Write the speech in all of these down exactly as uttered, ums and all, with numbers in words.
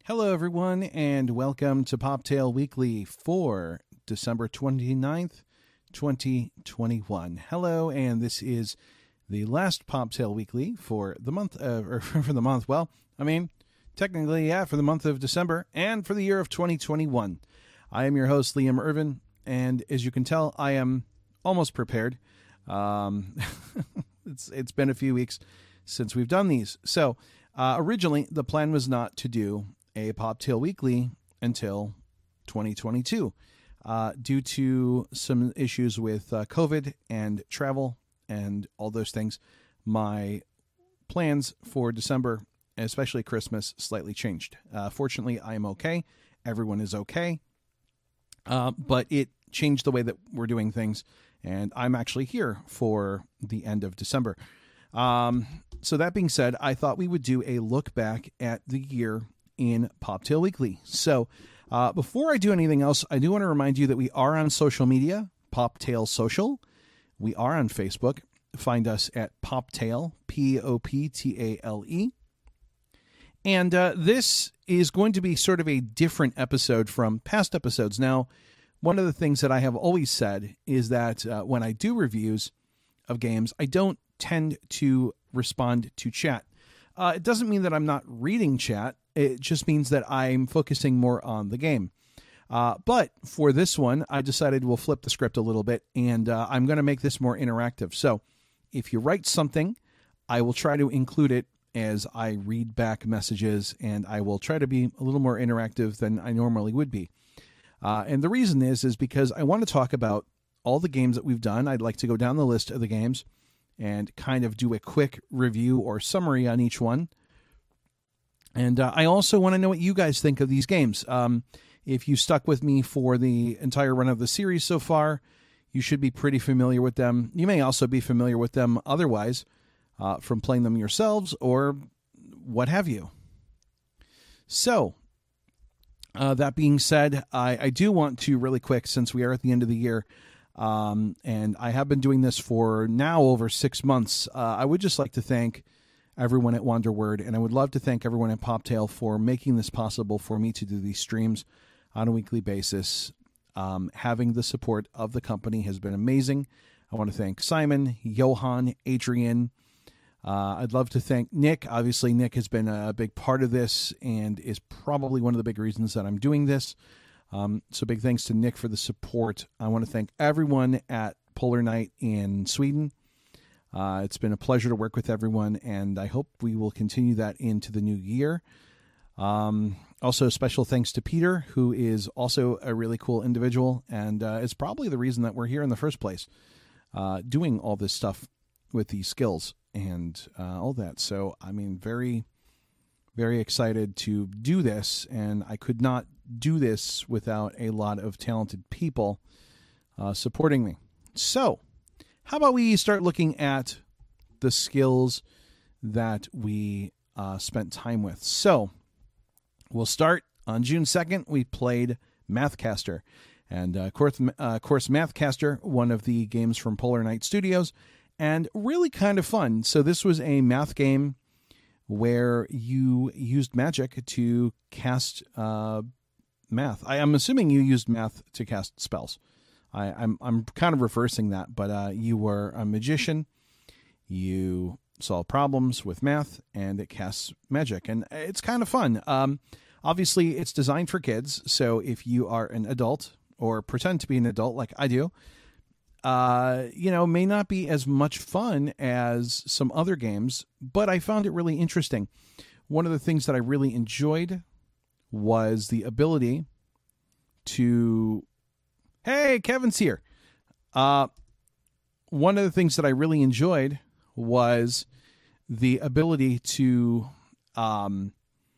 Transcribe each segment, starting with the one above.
Hello, everyone, and welcome to Poptail Weekly for December twenty-ninth, twenty twenty-one. Hello, and this is the last Poptail Weekly for the month of, or for the month, well, I mean, technically, yeah, for the month of December and for the year of twenty twenty-one. I am your host, Liam Irvin, and as you can tell, I am almost prepared. Um, it's it's been a few weeks since we've done these. So, uh, originally, the plan was not to do a Poptail Weekly until twenty twenty-two uh, due to some issues with uh, COVID and travel and all those things. My plans for December, especially Christmas, slightly changed. Uh, fortunately, I am okay. Everyone is okay. Uh, but it changed the way that we're doing things, and I'm actually here for the end of December. Um, so that being said, I thought we would do a look back at the year in Poptail Weekly. So uh, before I do anything else, I do want to remind you that we are on social media, Poptail Social. We are on Facebook. Find us at Poptail, P O P T A L E. And uh, this is going to be sort of a different episode from past episodes. Now, one of the things that I have always said is that uh, when I do reviews of games, I don't tend to respond to chat. Uh, it doesn't mean that I'm not reading chat. It just means that I'm focusing more on the game. Uh, but for this one, I decided we'll flip the script a little bit, and uh, I'm going to make this more interactive. So if you write something, I will try to include it as I read back messages, and I will try to be a little more interactive than I normally would be. Uh, and the reason is, is because I want to talk about all the games that we've done. I'd like to go down the list of the games and kind of do a quick review or summary on each one. And uh, I also want to know what you guys think of these games. Um, if you stuck with me for the entire run of the series so far, you should be pretty familiar with them. You may also be familiar with them otherwise uh, from playing them yourselves or what have you. So, uh, that being said, I, I do want to really quick, since we are at the end of the year, um, and I have been doing this for now over six months, uh, I would just like to thank everyone at Wanderword, and I would love to thank everyone at Poptail for making this possible for me to do these streams on a weekly basis. Um, having the support of the company has been amazing. I want to thank Simon, Johan, Adrian. Uh, I'd love to thank Nick. Obviously, Nick has been a big part of this and is probably one of the big reasons that I'm doing this. Um, so big thanks to Nick for the support. I want to thank everyone at Polar Night in Sweden. Uh, it's been a pleasure to work with everyone, and I hope we will continue that into the new year. Um, also, special thanks to Peter, who is also a really cool individual, and uh, is probably the reason that we're here in the first place, uh, doing all this stuff with these skills and uh, all that. So, I mean, very, very excited to do this, and I could not do this without a lot of talented people uh, supporting me. So, how about we start looking at the skills that we uh, spent time with? So we'll start on June second. We played Mathcaster. And, uh, of course, uh, course, Mathcaster, one of the games from Polar Night Studios, and really kind of fun. So this was a math game where you used magic to cast uh, math. I, I'm assuming you used math to cast spells. I, I'm I'm kind of reversing that, but uh, you were a magician, you solve problems with math, and it casts magic, and it's kind of fun. Um, obviously, it's designed for kids, so if you are an adult, or pretend to be an adult like I do, uh, you know, may not be as much fun as some other games, but I found it really interesting. One of the things that I really enjoyed was the ability to... Hey, Kevin's here. Uh, one of the things that I really enjoyed was the ability to um,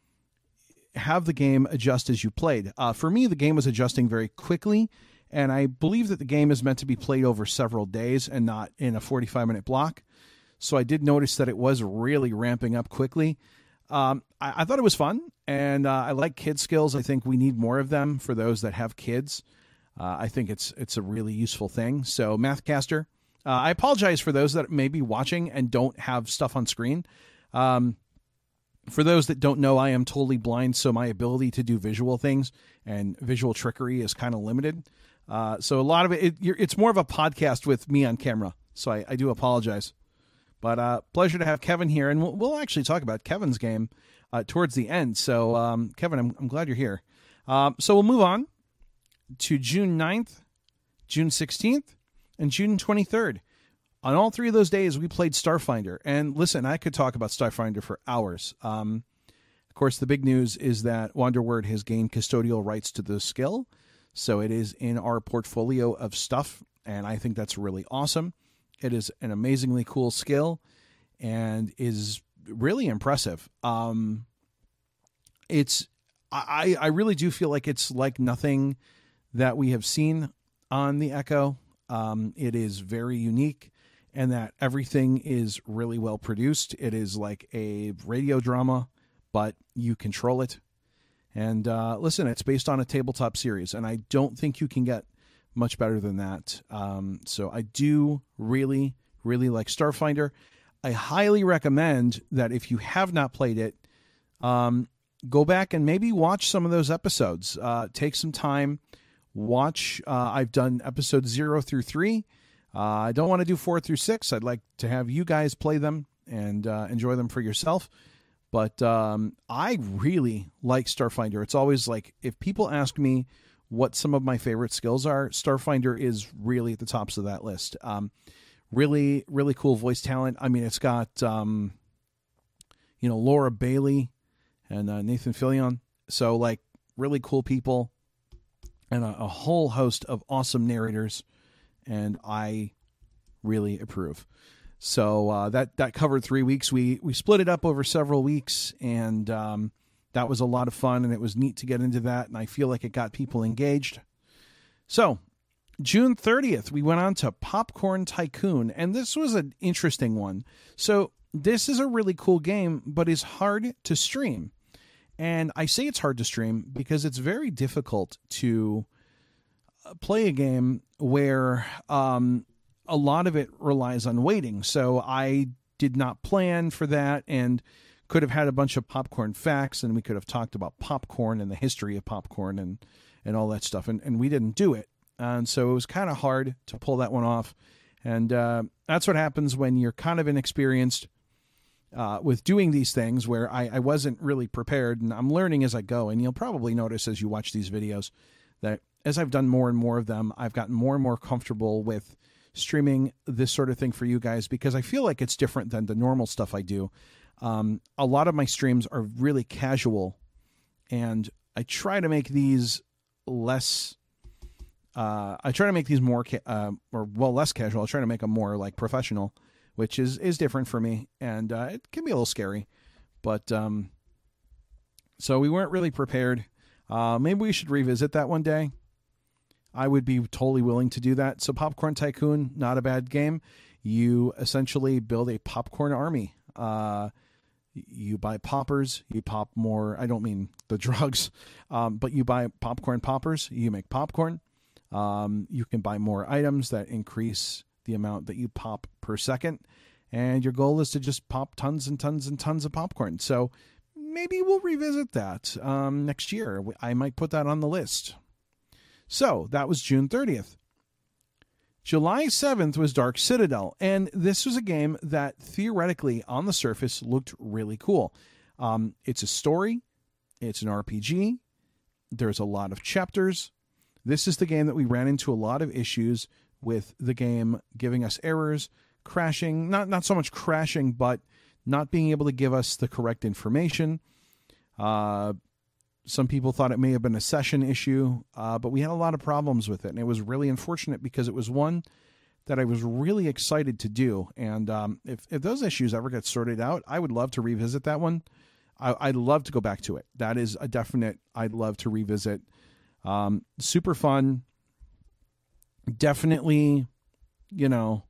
have the game adjust as you played. Uh, for me, the game was adjusting very quickly, and I believe that the game is meant to be played over several days and not in a forty-five minute block. So I did notice that it was really ramping up quickly. Um, I, I thought it was fun, and uh, I like kid skills. I think we need more of them for those that have kids. Uh, I think it's it's a really useful thing. So Mathcaster, uh, I apologize for those that may be watching and don't have stuff on screen. Um, For those that don't know, I am totally blind, so my ability to do visual things and visual trickery is kind of limited. Uh, so a lot of it, it you're, it's more of a podcast with me on camera. So I, I do apologize. But uh, pleasure to have Kevin here, and we'll, we'll actually talk about Kevin's game uh, towards the end. So um, Kevin, I'm, I'm glad you're here. Um, so we'll move on to June ninth, June sixteenth, and June twenty-third. On all three of those days, we played Starfinder. And listen, I could talk about Starfinder for hours. Um, of course, the big news is that Wanderword has gained custodial rights to the skill. So it is in our portfolio of stuff, and I think that's really awesome. It is an amazingly cool skill and is really impressive. Um, it's I, I really do feel like it's like nothing that we have seen on the Echo. Um, it is very unique. And that everything is really well produced. It is like a radio drama, but you control it. And uh, listen, it's based on a tabletop series, and I don't think you can get much better than that. Um, so I do really, really like Starfinder. I highly recommend that if you have not played it, um, go back and maybe watch some of those episodes. Uh, take some time, watch. Uh, I've done episodes zero through three. Uh, I don't want to do four through six. I'd like to have you guys play them and uh, enjoy them for yourself. But um, I really like Starfinder. It's always like, if people ask me what some of my favorite skills are, Starfinder is really at the tops of that list. Um, really, really cool voice talent. I mean, it's got, um, you know, Laura Bailey and uh, Nathan Fillion. So, like, really cool people and a, a whole host of awesome narrators. And I really approve. So uh, that that covered three weeks. We we split it up over several weeks, and um, that was a lot of fun, and it was neat to get into that, and I feel like it got people engaged. So June thirtieth, we went on to Popcorn Tycoon, and this was an interesting one. So this is a really cool game, but is hard to stream. And I say it's hard to stream because it's very difficult to play a game where um, a lot of it relies on waiting. So I did not plan for that, and could have had a bunch of popcorn facts, and we could have talked about popcorn and the history of popcorn and, and all that stuff. And, and we didn't do it. And so it was kind of hard to pull that one off. And uh, that's what happens when you're kind of inexperienced uh, with doing these things, where I, I wasn't really prepared, and I'm learning as I go. And you'll probably notice as you watch these videos that as I've done more and more of them, I've gotten more and more comfortable with streaming this sort of thing for you guys, because I feel like it's different than the normal stuff I do. Um, a lot of my streams are really casual, and I try to make these less, uh, I try to make these more, ca- uh, or well, less casual. I try to make them more like professional, which is, is different for me. And uh, it can be a little scary, but um, so we weren't really prepared. Uh, maybe we should revisit that one day. I would be totally willing to do that. So Popcorn Tycoon, not a bad game. You essentially build a popcorn army. Uh, you buy poppers, you pop more. I don't mean the drugs, um, but you buy popcorn poppers. You make popcorn. Um, you can buy more items that increase the amount that you pop per second. And your goal is to just pop tons and tons and tons of popcorn. So maybe we'll revisit that um, next year. I might put that on the list. So that was June thirtieth. July seventh was Dark Citadel, and this was a game that theoretically on the surface looked really cool. Um, it's a story. It's an R P G. There's a lot of chapters. This is the game that we ran into a lot of issues with the game giving us errors, crashing, not, not so much crashing, but not being able to give us the correct information. Uh, Some people thought it may have been a session issue, uh, but we had a lot of problems with it. And it was really unfortunate because it was one that I was really excited to do. And um, if, if those issues ever get sorted out, I would love to revisit that one. I, I'd love to go back to it. That is a definite I'd love to revisit. Um, super fun. Definitely, you know,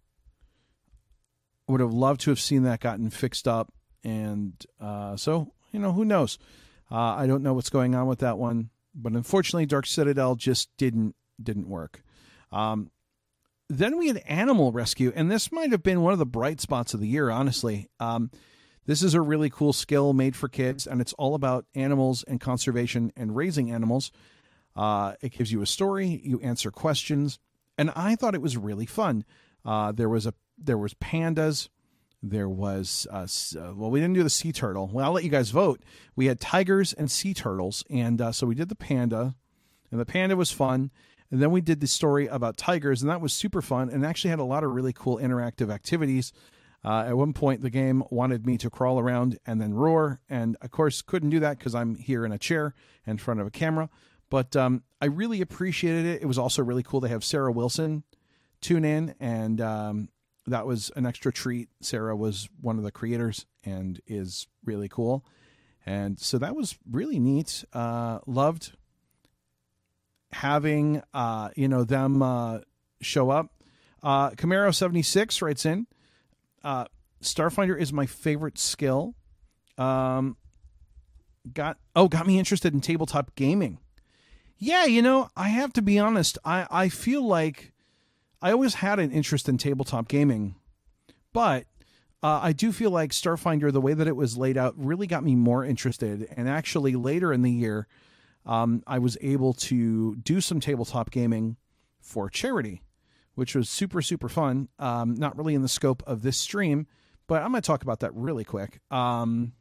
would have loved to have seen that gotten fixed up. And uh, so, you know, who knows? Uh, I don't know what's going on with that one, but unfortunately, Dark Citadel just didn't didn't work. Um, then we had Animal Rescue, and this might have been one of the bright spots of the year, honestly. Um, This is a really cool skill made for kids, and it's all about animals and conservation and raising animals. Uh, it gives you a story, you answer questions, and I thought it was really fun. Uh, there was a there was pandas, there was uh, uh, well, we didn't do the sea turtle. Well, I'll let you guys vote. We had tigers and sea turtles, and uh, so we did the panda, and the panda was fun. And then we did the story about tigers, and that was super fun, and actually had a lot of really cool interactive activities. Uh, at one point, the game wanted me to crawl around and then roar, and of course couldn't do that because I'm here in a chair in front of a camera. But um, I really appreciated it. It was also really cool to have Sarah Wilson tune in, and um, that was an extra treat. Sarah was one of the creators and is really cool. And so that was really neat. Uh, loved having, uh, you know, them uh, show up. Uh, Camaro seventy-six writes in, uh, Starfinder is my favorite skill. Um, got, oh, got me interested in tabletop gaming. Yeah, you know, I have to be honest. I, I feel like I always had an interest in tabletop gaming, but uh, I do feel like Starfinder, the way that it was laid out, really got me more interested. And actually, later in the year, um, I was able to do some tabletop gaming for charity, which was super, super fun. Um, not really in the scope of this stream, but I'm going to talk about that really quick. Um,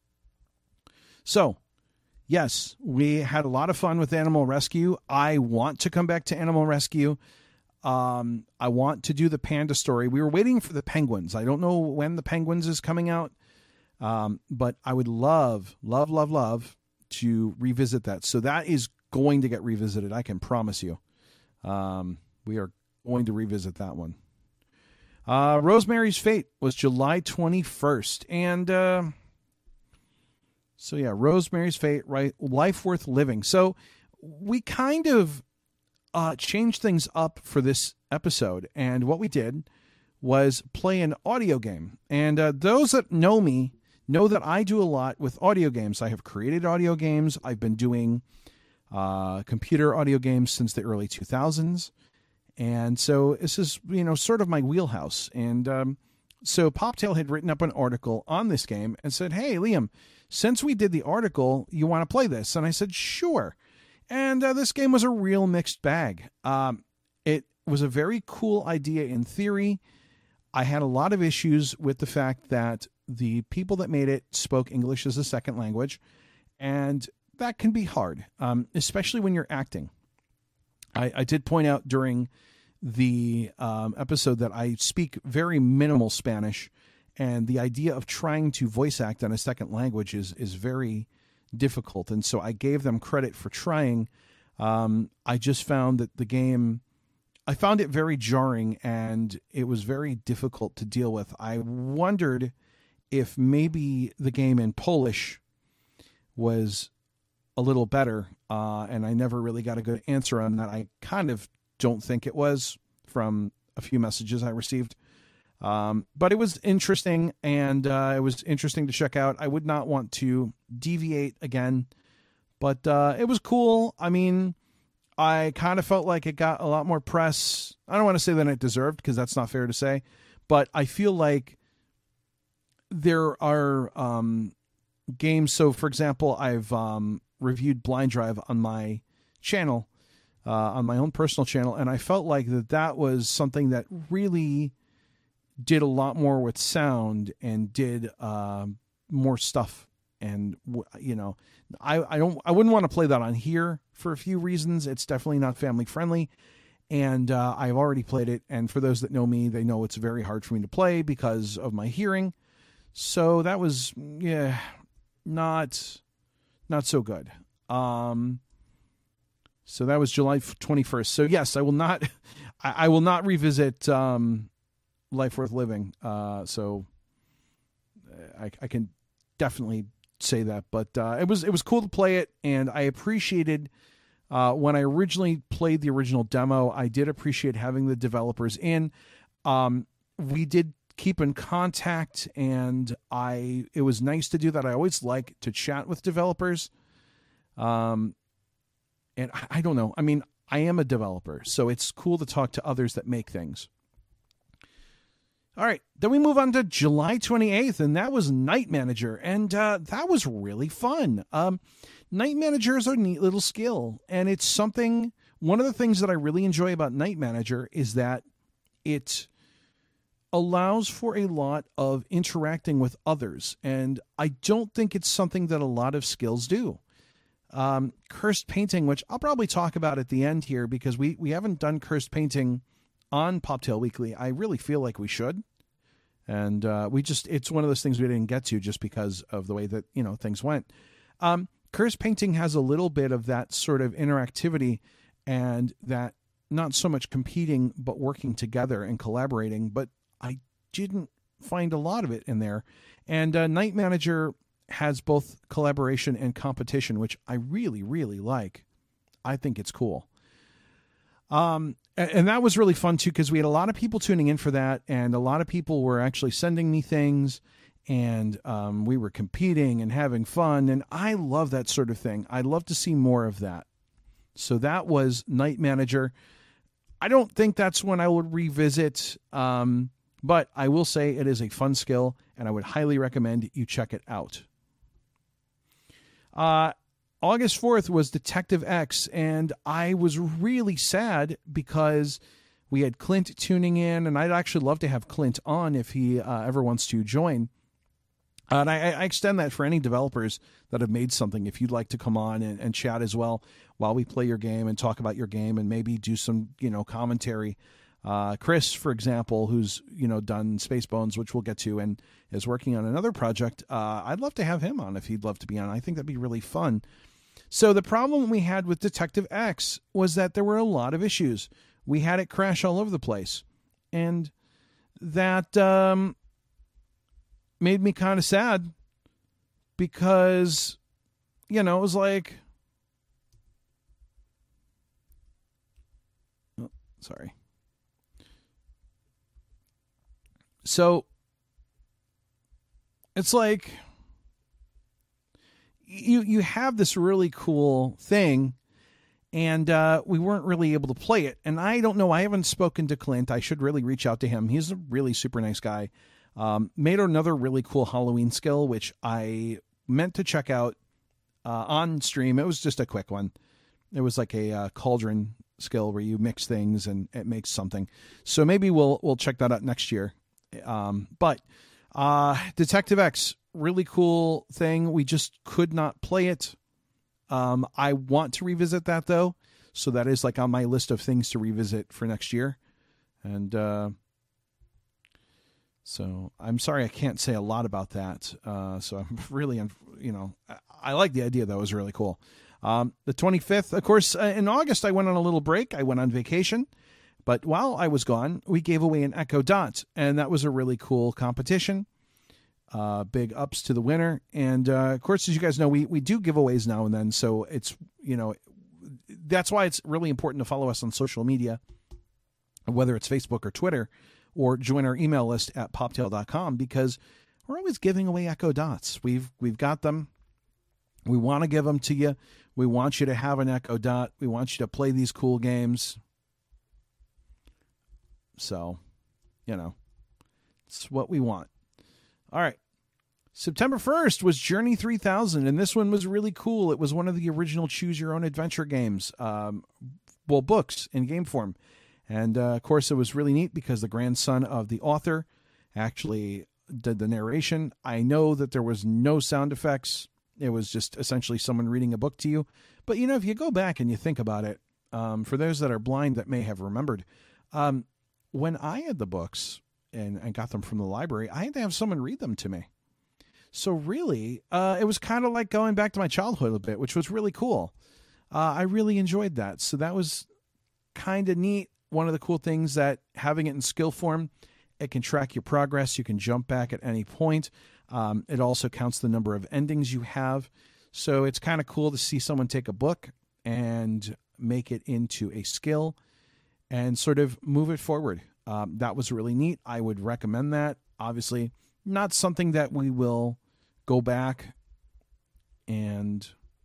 so... Yes, we had a lot of fun with Animal Rescue. I want to come back to Animal Rescue. Um, I want to do the panda story. We were waiting for the penguins. I don't know when the penguins is coming out, um, but I would love, love, love, love to revisit that. So that is going to get revisited. I can promise you. Um, we are going to revisit that one. Uh, Rosemary's Fate was July twenty-first, and... Uh, So yeah, Rosemary's Fate, right? Life Worth Living. So we kind of uh, changed things up for this episode, and what we did was play an audio game. And uh, those that know me know that I do a lot with audio games. I have created audio games. I've been doing uh, computer audio games since the early two thousands, and so this is, you know, sort of my wheelhouse. And um, so Poptail had written up an article on this game and said, "Hey, Liam, since we did the article, you want to play this?" And I said, sure. And uh, this game was a real mixed bag. Um, it was a very cool idea in theory. I had a lot of issues with the fact that the people that made it spoke English as a second language, and that can be hard, um, especially when you're acting. I, I did point out during the um, episode that I speak very minimal Spanish, and the idea of trying to voice act on a second language is is very difficult. And so I gave them credit for trying. Um, I just found that the game, I found it very jarring, and it was very difficult to deal with. I wondered if maybe the game in Polish was a little better, uh, and I never really got a good answer on that. I kind of don't think it was from a few messages I received. Um, but it was interesting, and uh, it was interesting to check out. I would not want to deviate again, but uh, it was cool. I mean, I kind of felt like it got a lot more press. I don't want to say that it deserved, because that's not fair to say, but I feel like there are um, games. So, for example, I've um, reviewed Blind Drive on my channel, uh, on my own personal channel, and I felt like that that was something that really did a lot more with sound and did uh, more stuff. And, you know, I, I don't, I wouldn't want to play that on here for a few reasons. It's definitely not family friendly. And uh, I've already played it. And for those that know me, they know it's very hard for me to play because of my hearing. So that was, yeah, not, not so good. Um, so that was July twenty-first. So yes, I will not, I, I will not revisit, um, Life Worth Living. Uh, so I, I can definitely say that, but uh, it was it was cool to play it, and I appreciated uh, when I originally played the original demo. I did appreciate having the developers in. Um, we did keep in contact, and I it was nice to do that. I always like to chat with developers. Um, and I, I don't know. I mean, I am a developer, so it's cool to talk to others that make things. All right, then we move on to July twenty-eighth, and that was Night Manager, and uh, that was really fun. Um, Night Manager is a neat little skill, and it's something, one of the things that I really enjoy about Night Manager is that it allows for a lot of interacting with others, and I don't think it's something that a lot of skills do. Um, Cursed Painting, which I'll probably talk about at the end here, because we, we haven't done Cursed Painting on Poptail Weekly. I really feel like we should. And uh, we just, it's one of those things we didn't get to just because of the way that, you know, things went. Um, Cursed Painting has a little bit of that sort of interactivity and that not so much competing, but working together and collaborating. But I didn't find a lot of it in there. And uh, Night Manager has both collaboration and competition, which I really, really like. I think it's cool. Um, and that was really fun too, because we had a lot of people tuning in for that, and a lot of people were actually sending me things, and um, we were competing and having fun, and I love that sort of thing. I'd love to see more of that. So that was Night Manager. I don't think that's one I would revisit, um, but I will say it is a fun skill, and I would highly recommend you check it out. Uh, August fourth was Detective X, and I was really sad because we had Clint tuning in, and I'd actually love to have Clint on if he uh, ever wants to join. Uh, and I, I extend that for any developers that have made something. If you'd like to come on and, and chat as well while we play your game and talk about your game and maybe do some, you know, commentary. Uh, Chris, for example, who's, you know, done Space Bones, which we'll get to, and is working on another project. Uh, I'd love to have him on if he'd love to be on. I think that'd be really fun. So the problem we had with Detective X was that there were a lot of issues. We had it crash all over the place. And that um, made me kind of sad because, you know, it was like... Oh, sorry. So it's like... You you have this really cool thing, and uh, we weren't really able to play it. And I don't know. I haven't spoken to Clint. I should really reach out to him. He's a really super nice guy. Um, made another really cool Halloween skill, which I meant to check out uh, on stream. It was just a quick one. It was like a uh, cauldron skill where you mix things and it makes something. So maybe we'll we'll check that out next year. Um, but uh, Detective X. Really cool thing. We just could not play it. Um, I want to revisit that though. So that is like on my list of things to revisit for next year. And, uh, so I'm sorry, I can't say a lot about that. Uh, so I'm really, you know, I, I like the idea. That was really cool. Um, the twenty-fifth, of course, uh, in August, I went on a little break. I went on vacation, but while I was gone, we gave away an Echo Dot, and that was a really cool competition. Uh, big ups to the winner. And, uh, of course, as you guys know, we, we do giveaways now and then. So it's, you know, that's why it's really important to follow us on social media, whether it's Facebook or Twitter, or join our email list at poptail dot com, because we're always giving away Echo Dots. We've, we've got them. We want to give them to you. We want you to have an Echo Dot. We want you to play these cool games. So, you know, it's what we want. All right. September first was Journey three thousand, and this one was really cool. It was one of the original Choose Your Own Adventure games, um, well, books in game form. And, uh, of course, it was really neat because the grandson of the author actually did the narration. I know that there was no sound effects. It was just essentially someone reading a book to you. But, you know, if you go back and you think about it, um, for those that are blind that may have remembered, um, when I had the books... And, and got them from the library, I had to have someone read them to me. So really, uh, it was kind of like going back to my childhood a bit, which was really cool. Uh, I really enjoyed that. So that was kind of neat. One of the cool things that having it in skill form, it can track your progress. You can jump back at any point. Um, it also counts the number of endings you have. So it's kind of cool to see someone take a book and make it into a skill and sort of move it forward. Um, that was really neat. I would recommend that. Obviously, not something that we will go back and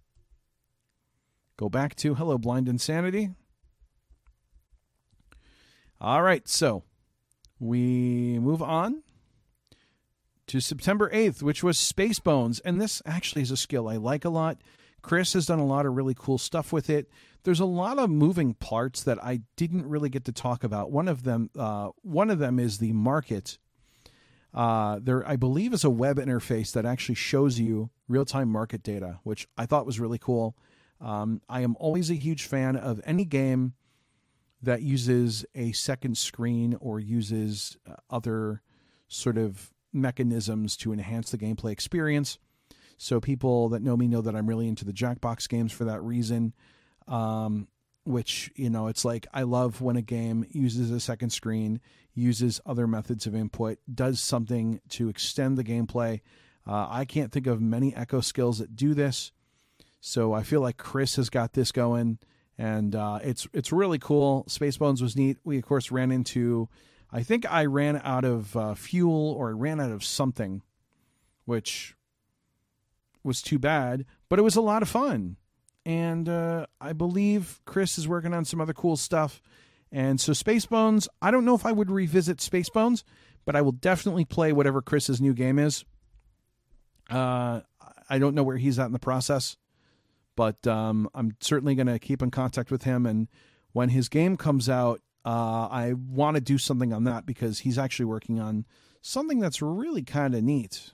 go back to. Hello, Blind Insanity. All right, so we move on to September eighth, which was Spacebones. And this actually is a skill I like a lot. Chris has done a lot of really cool stuff with it. There's a lot of moving parts that I didn't really get to talk about. One of them, uh, one of them is the market. Uh, there, I believe, is a web interface that actually shows you real-time market data, which I thought was really cool. Um, I am always a huge fan of any game that uses a second screen or uses uh, other sort of mechanisms to enhance the gameplay experience. So people that know me know that I'm really into the Jackbox games for that reason, um, which, you know, it's like I love when a game uses a second screen, uses other methods of input, does something to extend the gameplay. Uh, I can't think of many Echo skills that do this. So I feel like Chris has got this going, and uh, it's it's really cool. Spacebones was neat. We, of course, ran into, I think I ran out of uh, fuel or I ran out of something, which was too bad, but it was a lot of fun. And uh, I believe Chris is working on some other cool stuff. And so Spacebones, I don't know if I would revisit Spacebones, but I will definitely play whatever Chris's new game is. Uh, I don't know where he's at in the process, but um, I'm certainly going to keep in contact with him. And when his game comes out, uh, I want to do something on that because he's actually working on something that's really kind of neat.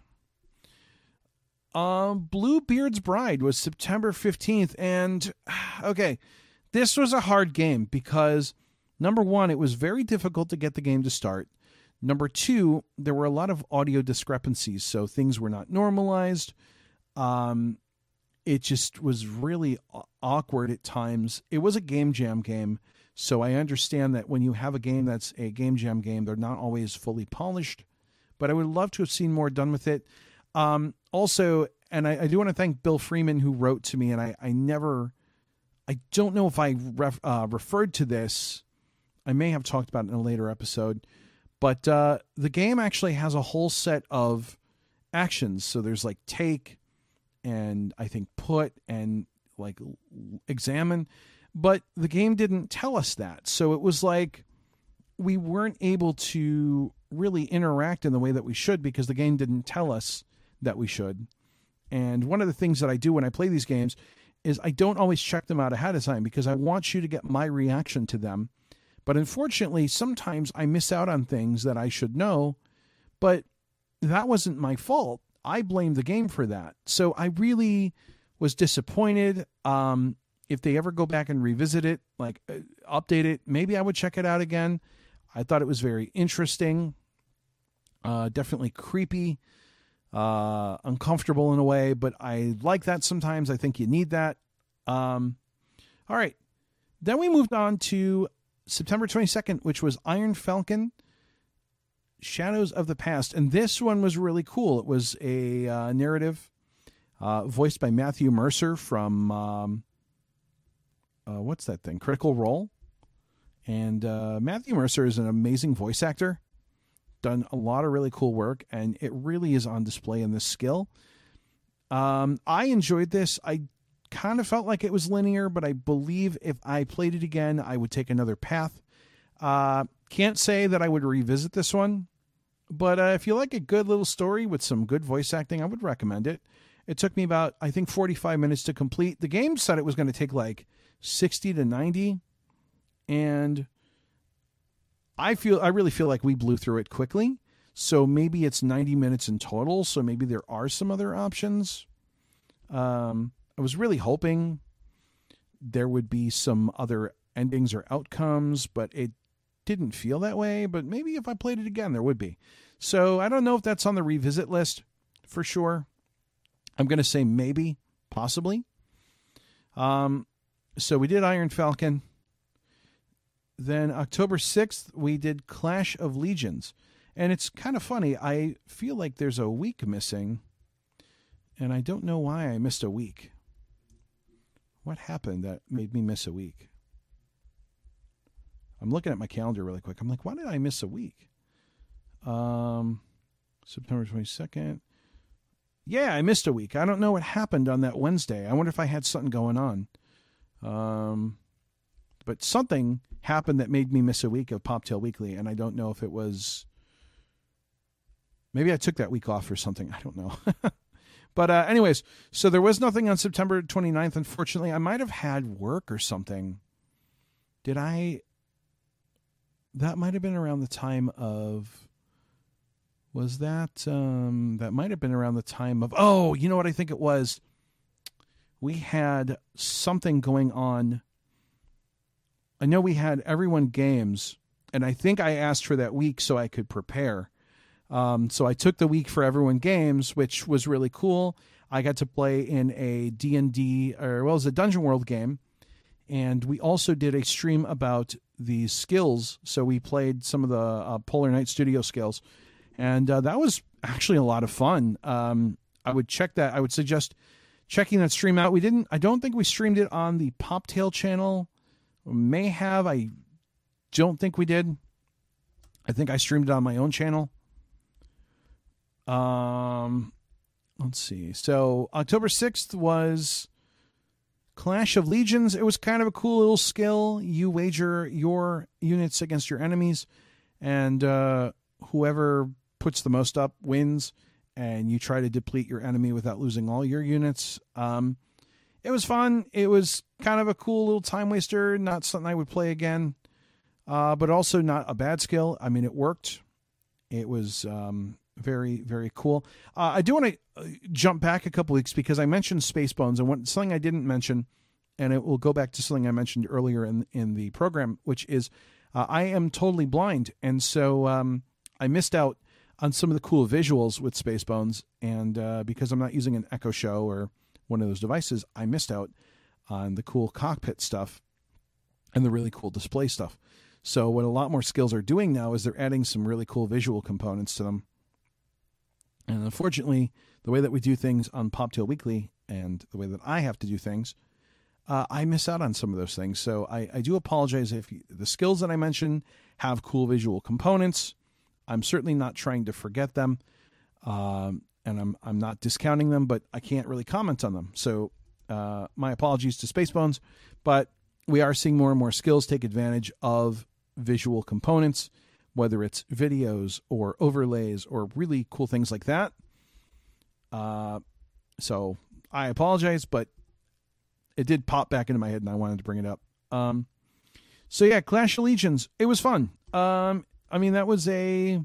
Um, Bluebeard's Bride was September fifteenth, and okay, this was a hard game because, number one, it was very difficult to get the game to start. Number two, there were a lot of audio discrepancies, so things were not normalized. Um, it just was really awkward at times. It was a game jam game, so I understand that when you have a game that's a game jam game, they're not always fully polished, but I would love to have seen more done with it. Um, also, and I, I do want to thank Bill Freeman who wrote to me, and I, I never, I don't know if I ref, uh, referred to this. I may have talked about it in a later episode, but uh, the game actually has a whole set of actions. So there's like take and I think put and like examine, but the game didn't tell us that. So it was like we weren't able to really interact in the way that we should because the game didn't tell us that we should. And one of the things that I do when I play these games is I don't always check them out ahead of time because I want you to get my reaction to them. But unfortunately, sometimes I miss out on things that I should know, but that wasn't my fault. I blame the game for that. So I really was disappointed. Um, if they ever go back and revisit it, like uh, update it, maybe I would check it out again. I thought it was very interesting, uh, definitely creepy. Uh, uncomfortable in a way, but I like that sometimes. I think you need that. Um, all right. Then we moved on to September twenty-second, which was Iron Falcon, Shadows of the Past. And this one was really cool. It was a uh, narrative uh, voiced by Matthew Mercer from, um, uh, what's that thing? Critical Role. And uh, Matthew Mercer is an amazing voice actor. Done a lot of really cool work, and it really is on display in this skill. Um, I enjoyed this. I kind of felt like it was linear, but I believe if I played it again, I would take another path. Uh, can't say that I would revisit this one, but uh, if you like a good little story with some good voice acting, I would recommend it. It took me about, I think, forty-five minutes to complete. The game said it was going to take like sixty to ninety, and I feel I really feel like we blew through it quickly. So maybe it's ninety minutes in total. So maybe there are some other options. Um, I was really hoping there would be some other endings or outcomes, but it didn't feel that way. But maybe if I played it again, there would be. So I don't know if that's on the revisit list for sure. I'm going to say maybe, possibly. Um, so we did Iron Falcon. Then October sixth, we did Clash of Legions. And it's kind of funny. I feel like there's a week missing, and I don't know why I missed a week. What happened that made me miss a week? I'm looking at my calendar really quick. I'm like, why did I miss a week? Um, September twenty-second. Yeah, I missed a week. I don't know what happened on that Wednesday. I wonder if I had something going on. Um... but something happened that made me miss a week of PopTail Weekly, and I don't know if it was, maybe I took that week off or something. I don't know. But uh, anyways, so there was nothing on September twenty-ninth, unfortunately. I might have had work or something. Did I? That might have been around the time of, was that, um, that might have been around the time of, oh, you know what I think it was? We had something going on. I know we had Everyone Games, and I think I asked for that week so I could prepare. Um, so I took the week for Everyone Games, which was really cool. I got to play in a D and D, or well, it was a Dungeon World game. And we also did a stream about the skills. So we played some of the uh, Polar Knight Studio skills. And uh, that was actually a lot of fun. Um, I would check that. I would suggest checking that stream out. We didn't, I don't think we streamed it on the PopTail channel. We may have. I don't think we did. I think I streamed it on my own channel. Um, let's see. So October sixth was Clash of Legions. It was kind of a cool little skill. You wager your units against your enemies, and uh, whoever puts the most up wins, and you try to deplete your enemy without losing all your units. Um, it was fun. It was kind of a cool little time waster, not something I would play again, uh, but also not a bad skill. I mean, it worked. It was um, very, very cool. Uh, I do want to jump back a couple weeks because I mentioned Spacebones, and what, something I didn't mention, and it will go back to something I mentioned earlier in, in the program, which is uh, I am totally blind, and so um, I missed out on some of the cool visuals with Spacebones, and uh, because I'm not using an Echo Show or one of those devices, I missed out on the cool cockpit stuff and the really cool display stuff. So what a lot more skills are doing now is they're adding some really cool visual components to them. And unfortunately, the way that we do things on PopTail Weekly and the way that I have to do things, uh, I miss out on some of those things. So I, I do apologize if you, the skills that I mentioned have cool visual components. I'm certainly not trying to forget them, um, and I'm I'm not discounting them, but I can't really comment on them. So uh, my apologies to Spacebones, but we are seeing more and more skills take advantage of visual components, whether it's videos or overlays or really cool things like that. Uh, so I apologize, but it did pop back into my head and I wanted to bring it up. Um, so yeah, Clash of Legions, it was fun. Um, I mean, that was a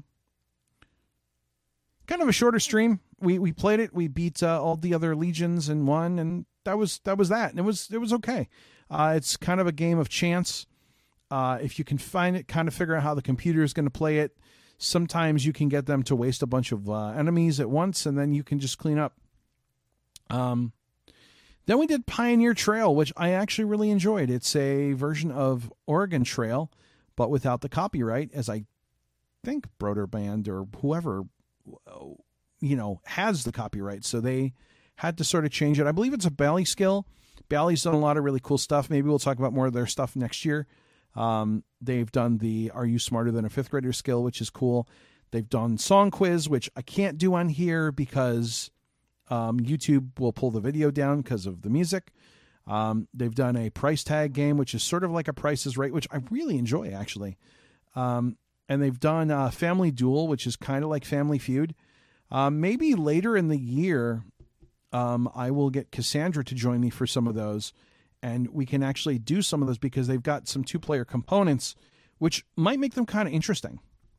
kind of a shorter stream. We we played it. We beat uh, all the other legions and won, and that was that was that. And it was it was okay. Uh, it's kind of a game of chance. Uh, if you can find it, kind of figure out how the computer is going to play it. Sometimes you can get them to waste a bunch of uh, enemies at once, and then you can just clean up. Um, then we did Pioneer Trail, which I actually really enjoyed. It's a version of Oregon Trail, but without the copyright, as I think Broderband or whoever, you know, has the copyright. So they had to sort of change it. I believe it's a Bally skill. Bally's done a lot of really cool stuff. Maybe we'll talk about more of their stuff next year. Um, they've done the Are You Smarter Than a Fifth Grader skill, which is cool. They've done Song Quiz, which I can't do on here because um, YouTube will pull the video down because of the music. Um, they've done a price tag game, which is sort of like a Price is Right, which I really enjoy, actually. Um, and they've done uh, Family Duel, which is kind of like Family Feud. Um, maybe later in the year, um, I will get Cassandra to join me for some of those. And we can actually do some of those because they've got some two-player components, which might make them kind of interesting.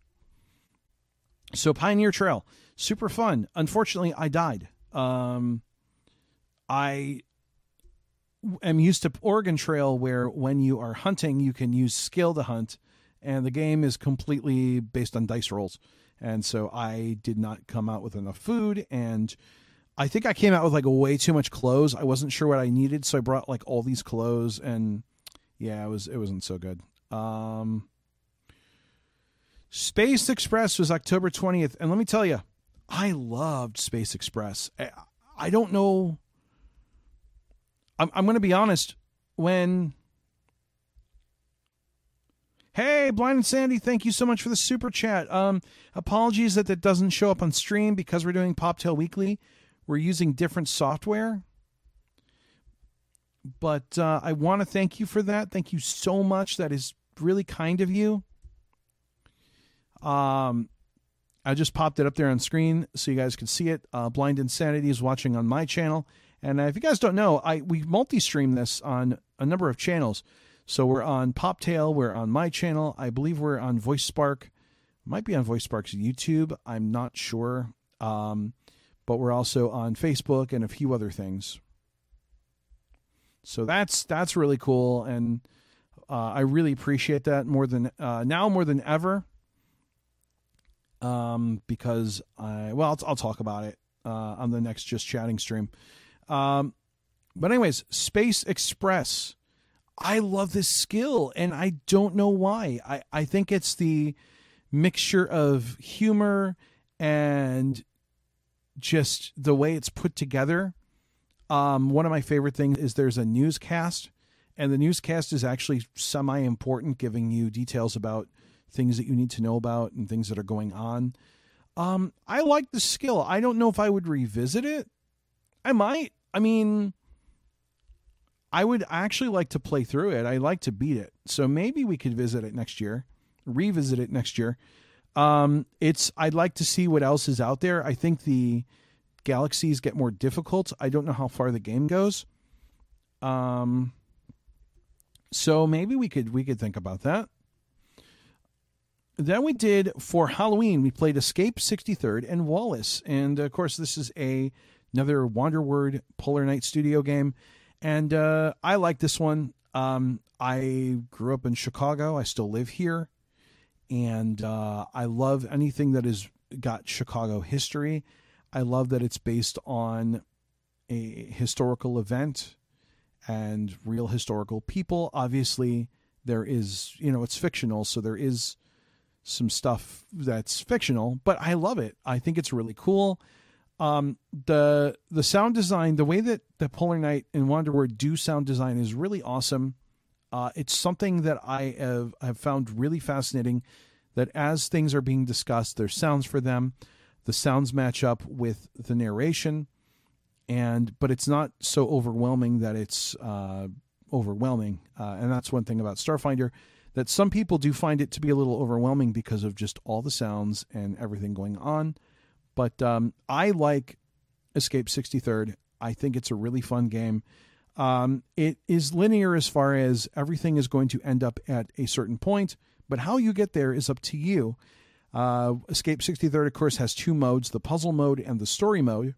So Pioneer Trail, super fun. Unfortunately, I died. Um, I am used to Oregon Trail, where when you are hunting, you can use skill to hunt, and the game is completely based on dice rolls. And so I did not come out with enough food, and I think I came out with like way too much clothes. I wasn't sure what I needed, so I brought like all these clothes, and yeah, it was it wasn't so good. Um, Space Express was October twentieth, and let me tell you, I loved Space Express. I, I don't know. I'm I'm going to be honest. When Hey, Blind and Sandy, thank you so much for the super chat. Um, apologies that that doesn't show up on stream because we're doing PopTail Weekly. We're using different software. but uh, I want to thank you for that. Thank you so much. That is really kind of you. Um, I just popped it up there on screen so you guys can see it. Uh, Blind Insanity is watching on my channel. And uh, if you guys don't know, I we multi-stream this on a number of channels. So we're on Poptail, we're on my channel. I believe we're on VoiceSpark. Might be on VoiceSpark's YouTube. I'm not sure. Um, but we're also on Facebook and a few other things. So that's that's really cool, and uh, I really appreciate that more than uh, now more than ever. Um, because I well, I'll, I'll talk about it uh, on the next Just Chatting stream. Um, but anyways, Space Express. I love this skill, and I don't know why. I I think it's the mixture of humor and just the way it's put together. Um, one of my favorite things is there's a newscast, and the newscast is actually semi-important, giving you details about things that you need to know about and things that are going on. Um, I like the skill. I don't know if I would revisit it. I might. I mean, I would actually like to play through it. I like to beat it. So maybe we could visit it next year, revisit it next year. Um, it's, I'd like to see what else is out there. I think the galaxies get more difficult. I don't know how far the game goes. Um, so maybe we could, we could think about that. Then we did, for Halloween, we played Escape sixty-third and Wallace. And of course, this is a, another Wanderword Polar Night Studio game. And, uh, I like this one. Um, I grew up in Chicago. I still live here. And, uh, I love anything that has got Chicago history. I love that it's based on a historical event and real historical people. Obviously, there is, you know, it's fictional, so there is some stuff that's fictional, but I love it. I think it's really cool. Um, the the sound design, the way that the Polar Night and Wanderword do sound design is really awesome. Uh, it's something that I have, have found really fascinating, that as things are being discussed, there's sounds for them. The sounds match up with the narration, and but it's not so overwhelming that it's uh, overwhelming. Uh, and that's one thing about Starfinder, that some people do find it to be a little overwhelming because of just all the sounds and everything going on. But um, I like Escape sixty-third. I think it's a really fun game. Um, it is linear as far as everything is going to end up at a certain point, but how you get there is up to you. Uh, Escape sixty-third, of course, has two modes, the puzzle mode and the story mode.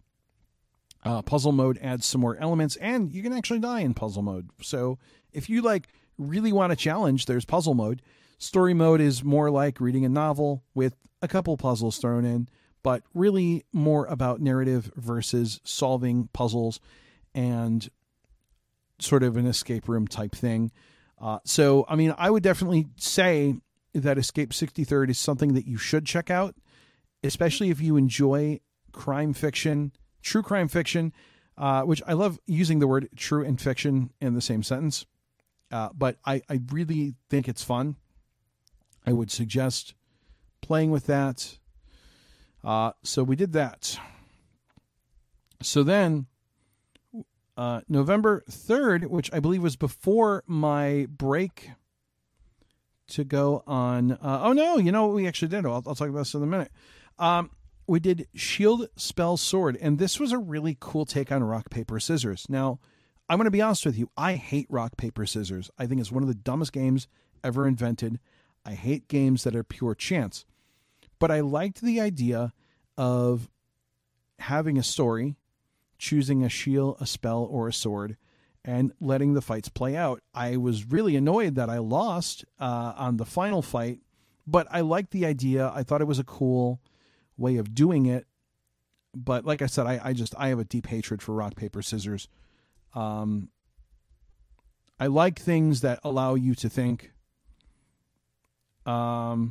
Uh, puzzle mode adds some more elements, and you can actually die in puzzle mode. So if you like really want a challenge, there's puzzle mode. Story mode is more like reading a novel with a couple puzzles thrown in, but really more about narrative versus solving puzzles and sort of an escape room type thing. Uh, so, I mean, I would definitely say that Escape sixty-third is something that you should check out, especially if you enjoy crime fiction, true crime fiction, uh, which I love using the word true and fiction in the same sentence. Uh, but I, I really think it's fun. I would suggest playing with that. Uh, so we did that. So then, uh, November third, which I believe was before my break to go on. Uh, oh, no, you know what we actually did? I'll, I'll talk about this in a minute. Um, we did Shield, Spell, Sword, and this was a really cool take on rock, paper, scissors. Now, I'm going to be honest with you. I hate rock, paper, scissors. I think it's one of the dumbest games ever invented. I hate games that are pure chance. But I liked the idea of having a story, choosing a shield, a spell, or a sword, and letting the fights play out. I was really annoyed that I lost uh, on the final fight, but I liked the idea. I thought it was a cool way of doing it. But like I said, I, I just I have a deep hatred for rock, paper, scissors. Um, I like things that allow you to think. Um,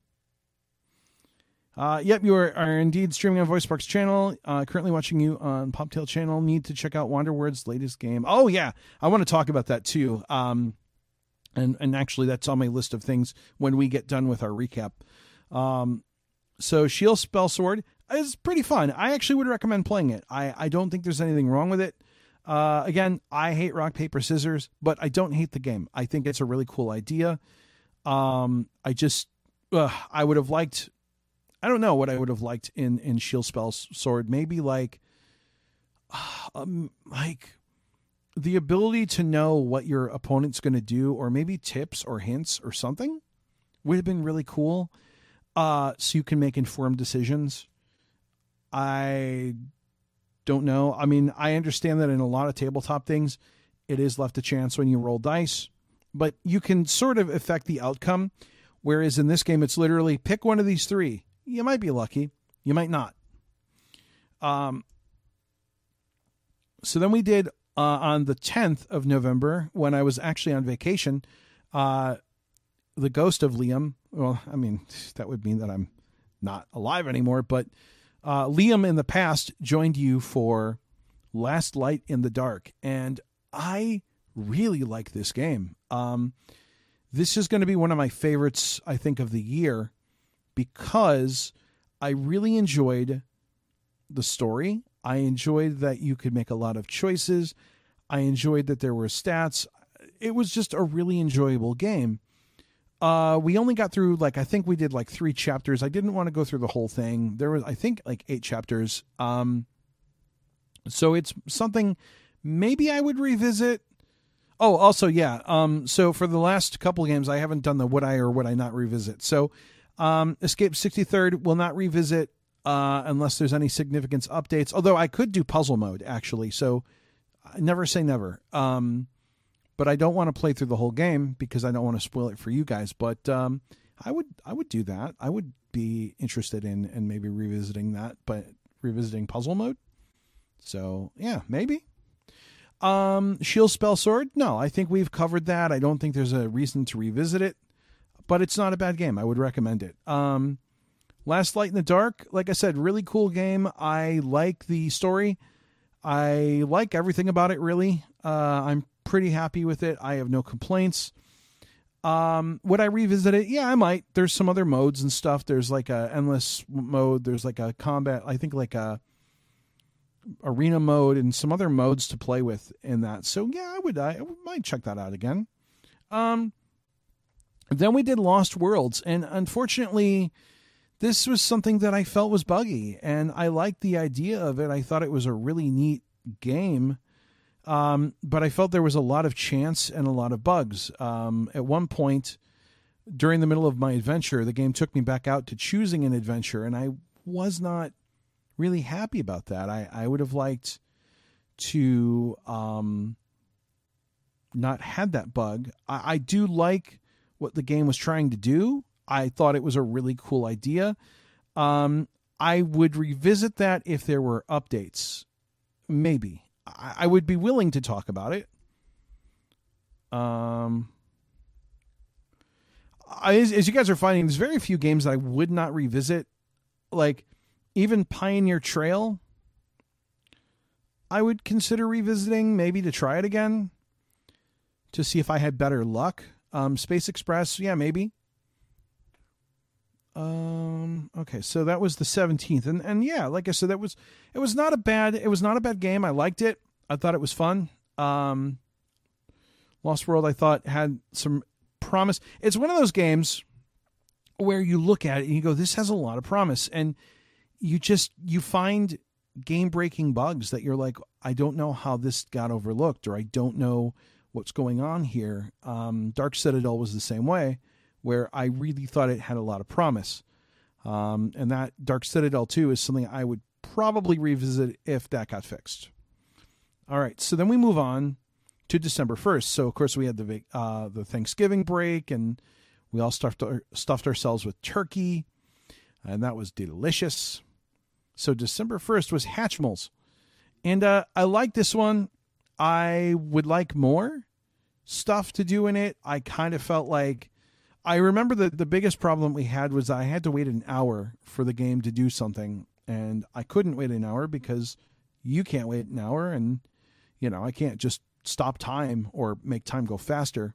uh, yep, you are, are indeed streaming on VoiceSpark's channel. Uh, currently watching you on Poptail channel. Need to check out Wanderword's latest game. Oh yeah, I want to talk about that too. Um, and and actually, that's on my list of things when we get done with our recap. Um, so Shield, Spell, Sword is pretty fun. I actually would recommend playing it. I I don't think there's anything wrong with it. Uh, again, I hate rock, paper, scissors, but I don't hate the game. I think it's a really cool idea. Um, I just, uh, I would have liked, I don't know what I would have liked in, in Shield Spell Sword. Maybe like, um, like the ability to know what your opponent's going to do, or maybe tips or hints or something would have been really cool. Uh, so you can make informed decisions. I don't know. I mean, I understand that in a lot of tabletop things, it is left a chance when you roll dice, but you can sort of affect the outcome. Whereas in this game, it's literally pick one of these three. You might be lucky. You might not. Um, so then we did uh, on the tenth of November, when I was actually on vacation, uh, The Ghost of Liam. Well, I mean, that would mean that I'm not alive anymore, but uh, Liam in the past joined you for Last Light in the Dark. And I really like this game. Um, this is going to be one of my favorites, I think, of the year, because I really enjoyed the story. I enjoyed that you could make a lot of choices. I enjoyed that there were stats. It was just a really enjoyable game. Uh, we only got through, like, I think we did like three chapters. I didn't want to go through the whole thing. There was, I think, like eight chapters. Um, so it's something maybe I would revisit. Oh, also, yeah. Um, so for the last couple games, I haven't done the would I or would I not revisit. So um, Escape sixty-third will not revisit uh, unless there's any significance updates. Although I could do puzzle mode, actually. So never say never. Um, but I don't want to play through the whole game because I don't want to spoil it for you guys. But um, I would I would do that. I would be interested in, in maybe revisiting that, but revisiting puzzle mode. So, yeah, maybe. Um, Shield Spell Sword? No, I think we've covered that. I don't think there's a reason to revisit it, but it's not a bad game. I would recommend it. Um, Last Light in the Dark, like I said, really cool game. I like the story. I like everything about it, really. Uh, I'm pretty happy with it. I have no complaints. Um, would I revisit it? Yeah, I might. There's some other modes and stuff. There's like a endless mode. There's like a combat, I think like a arena mode and some other modes to play with in that. So yeah, I would, I might check that out again. Um, then we did Lost Worlds, and unfortunately this was something that I felt was buggy, and I liked the idea of it. I thought it was a really neat game. Um, but I felt there was a lot of chance and a lot of bugs. Um, at one point during the middle of my adventure, the game took me back out to choosing an adventure, and I was not really happy about that. I, I would have liked to um, not had that bug. I, I do like what the game was trying to do. I thought it was a really cool idea. Um, I would revisit that if there were updates. Maybe. I, I would be willing to talk about it. Um, I, as, as you guys are finding, there's very few games that I would not revisit. Like, even Pioneer Trail, I would consider revisiting, maybe to try it again, to see if I had better luck. Um, Space Express, yeah, maybe. Um, okay, so that was the seventeenth, and and yeah, like I said, that was it was not a bad it was not a bad game. I liked it. I thought it was fun. Um, Lost World, I thought, had some promise. It's one of those games where you look at it and you go, "This has a lot of promise," and you just you find game-breaking bugs that you're like, "I don't know how this got overlooked," or "I don't know what's going on here." Um, Dark Citadel was the same way, where I really thought it had a lot of promise. Um, and that Dark Citadel two is something I would probably revisit if that got fixed. All right, so then we move on to December first. So, of course, we had the uh, the Thanksgiving break, and we all stuffed, our, stuffed ourselves with turkey, and that was delicious. So December first was Hatchimals. And uh, I like this one. I would like more stuff to do in it. I kind of felt like I remember that the biggest problem we had was I had to wait an hour for the game to do something, and I couldn't wait an hour because you can't wait an hour, and, you know, I can't just stop time or make time go faster.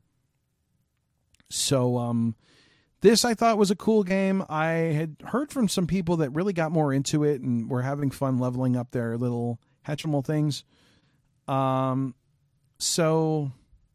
So um, this I thought was a cool game. I had heard from some people that really got more into it and were having fun leveling up their little Hatchimal things. Um, so,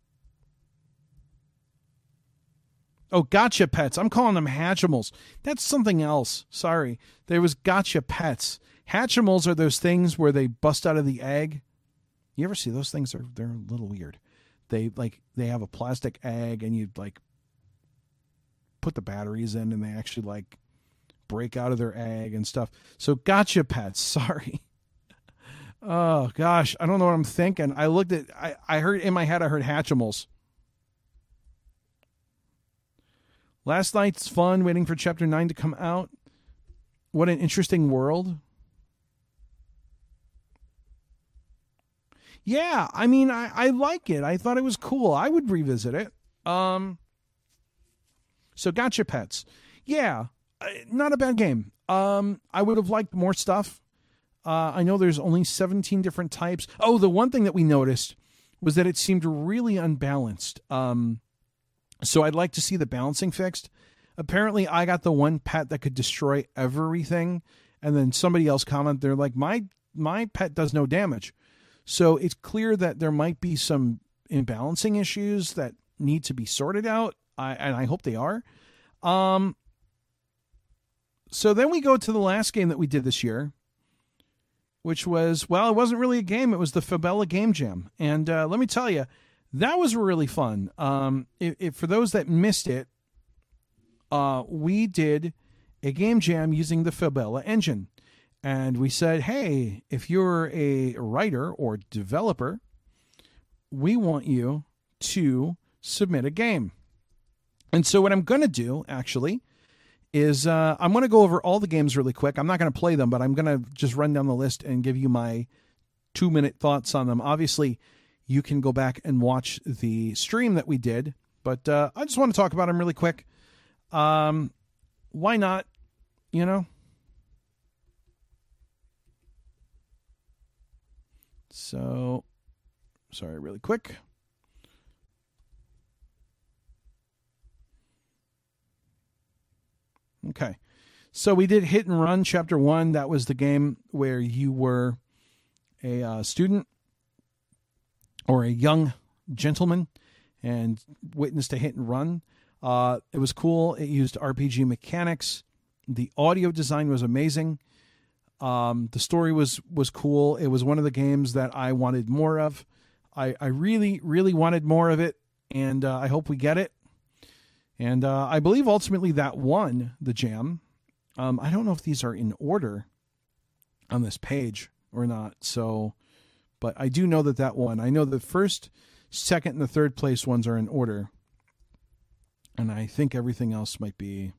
oh, Gotcha Pets. I'm calling them Hatchimals. That's something else. Sorry. There was Gotcha Pets. Hatchimals are those things where they bust out of the egg. You ever see those things? They're, they're a little weird. They like, they have a plastic egg and you like put the batteries in and they actually like break out of their egg and stuff. So Gotcha Pets. Sorry. Oh gosh, I don't know what I'm thinking. I looked at, I, I heard in my head, I heard Hatchimals. Last night's fun waiting for chapter nine to come out. What an interesting world. Yeah, I mean, I, I like it. I thought it was cool. I would revisit it. Um, so Gotcha Pets. Yeah, not a bad game. Um, I would have liked more stuff. Uh, I know there's only seventeen different types. Oh, the one thing that we noticed was that it seemed really unbalanced. Um, so I'd like to see the balancing fixed. Apparently, I got the one pet that could destroy everything, and then somebody else commented, they're like, my my pet does no damage. So it's clear that there might be some imbalancing issues that need to be sorted out, I, and I hope they are. Um, so then we go to the last game that we did this year, which was, well, it wasn't really a game. It was the Fabella Game Jam. And uh, let me tell you, that was really fun. Um, if, if, for those that missed it, uh, we did a game jam using the Fabella engine. And we said, hey, if you're a writer or developer, we want you to submit a game. And so what I'm going to do, actually, is uh, I'm going to go over all the games really quick. I'm not going to play them, but I'm going to just run down the list and give you my two-minute thoughts on them. Obviously, you can go back and watch the stream that we did, but uh, I just want to talk about them really quick. Um, why not? You know? So, sorry, really quick. Okay. So we did Hit and Run Chapter one. That was the game where you were a uh, student or a young gentleman and witnessed a hit and run. Uh, it was cool. It used R P G mechanics. The audio design was amazing. Um, the story was, was cool. It was one of the games that I wanted more of. I, I really, really wanted more of it, and uh, I hope we get it. And uh, I believe ultimately that won the jam. Um, I don't know if these are in order on this page or not. So, but I do know that that won. I know the first, second, and the third place ones are in order. And I think everything else might be,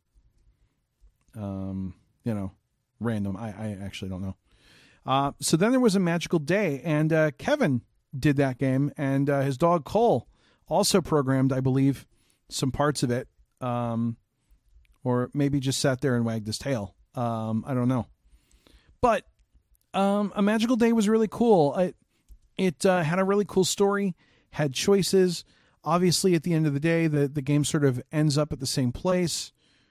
um, you know, random. I, I actually don't know. Uh, so then there was a Magical Day, and uh, Kevin did that game, and uh, his dog Cole also programmed, I believe, some parts of it, um, or maybe just sat there and wagged his tail. Um, I don't know. But um, a Magical Day was really cool. It, it uh, had a really cool story, had choices. Obviously, at the end of the day, the, the game sort of ends up at the same place.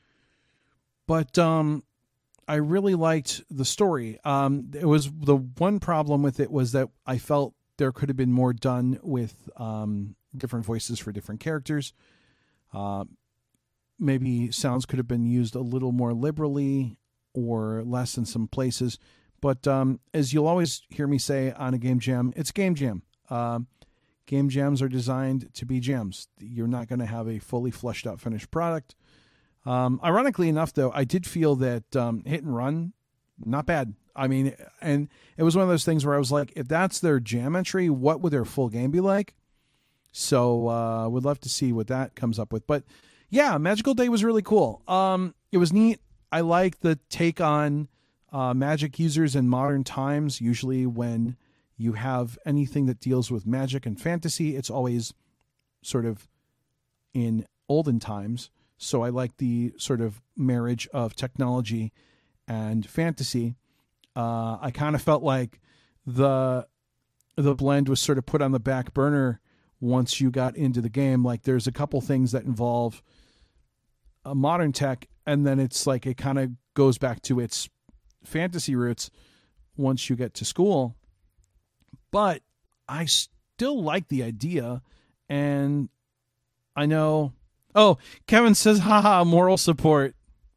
But um, I really liked the story. Um, it was the one problem with it was that I felt there could have been more done with um, different voices for different characters. Uh, maybe sounds could have been used a little more liberally or less in some places. But um, as you'll always hear me say on a game jam, it's a game jam. Uh, game jams are designed to be jams. You're not going to have a fully fleshed out finished product. Um, ironically enough, though, I did feel that um, Hit and Run, not bad. I mean, and it was one of those things where I was like, if that's their jam entry, what would their full game be like? So uh, would love to see what that comes up with. But yeah, Magical Day was really cool. Um, it was neat. I like the take on uh, Magic users in modern times. Usually when you have anything that deals with magic and fantasy, it's always sort of in olden times. So I like the sort of marriage of technology and fantasy. Uh, I kind of felt like the the blend was sort of put on the back burner once you got into the game. Like there's a couple things that involve a modern tech, and then it's like it kind of goes back to its fantasy roots once you get to school. But I still like the idea. And I know, oh, Kevin says, haha, moral support.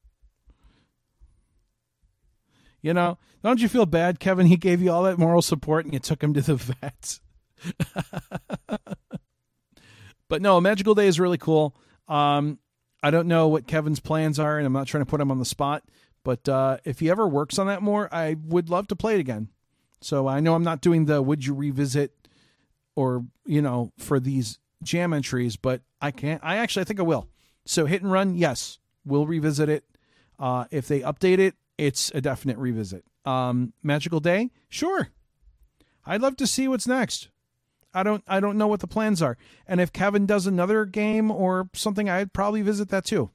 You know, don't you feel bad, Kevin? He gave you all that moral support and you took him to the vet. But no, Magical Day is really cool. Um, I don't know what Kevin's plans are, and I'm not trying to put him on the spot. But uh, if he ever works on that more, I would love to play it again. So I know I'm not doing the would you revisit or, you know, for these jam entries, but I can't. I actually, I think I will. So Hit and Run, yes, we'll revisit it. Uh, if they update it, it's a definite revisit. Um, Magical Day, sure. I'd love to see what's next. I don't I don't know what the plans are. And if Kevin does another game or something, I'd probably visit that too.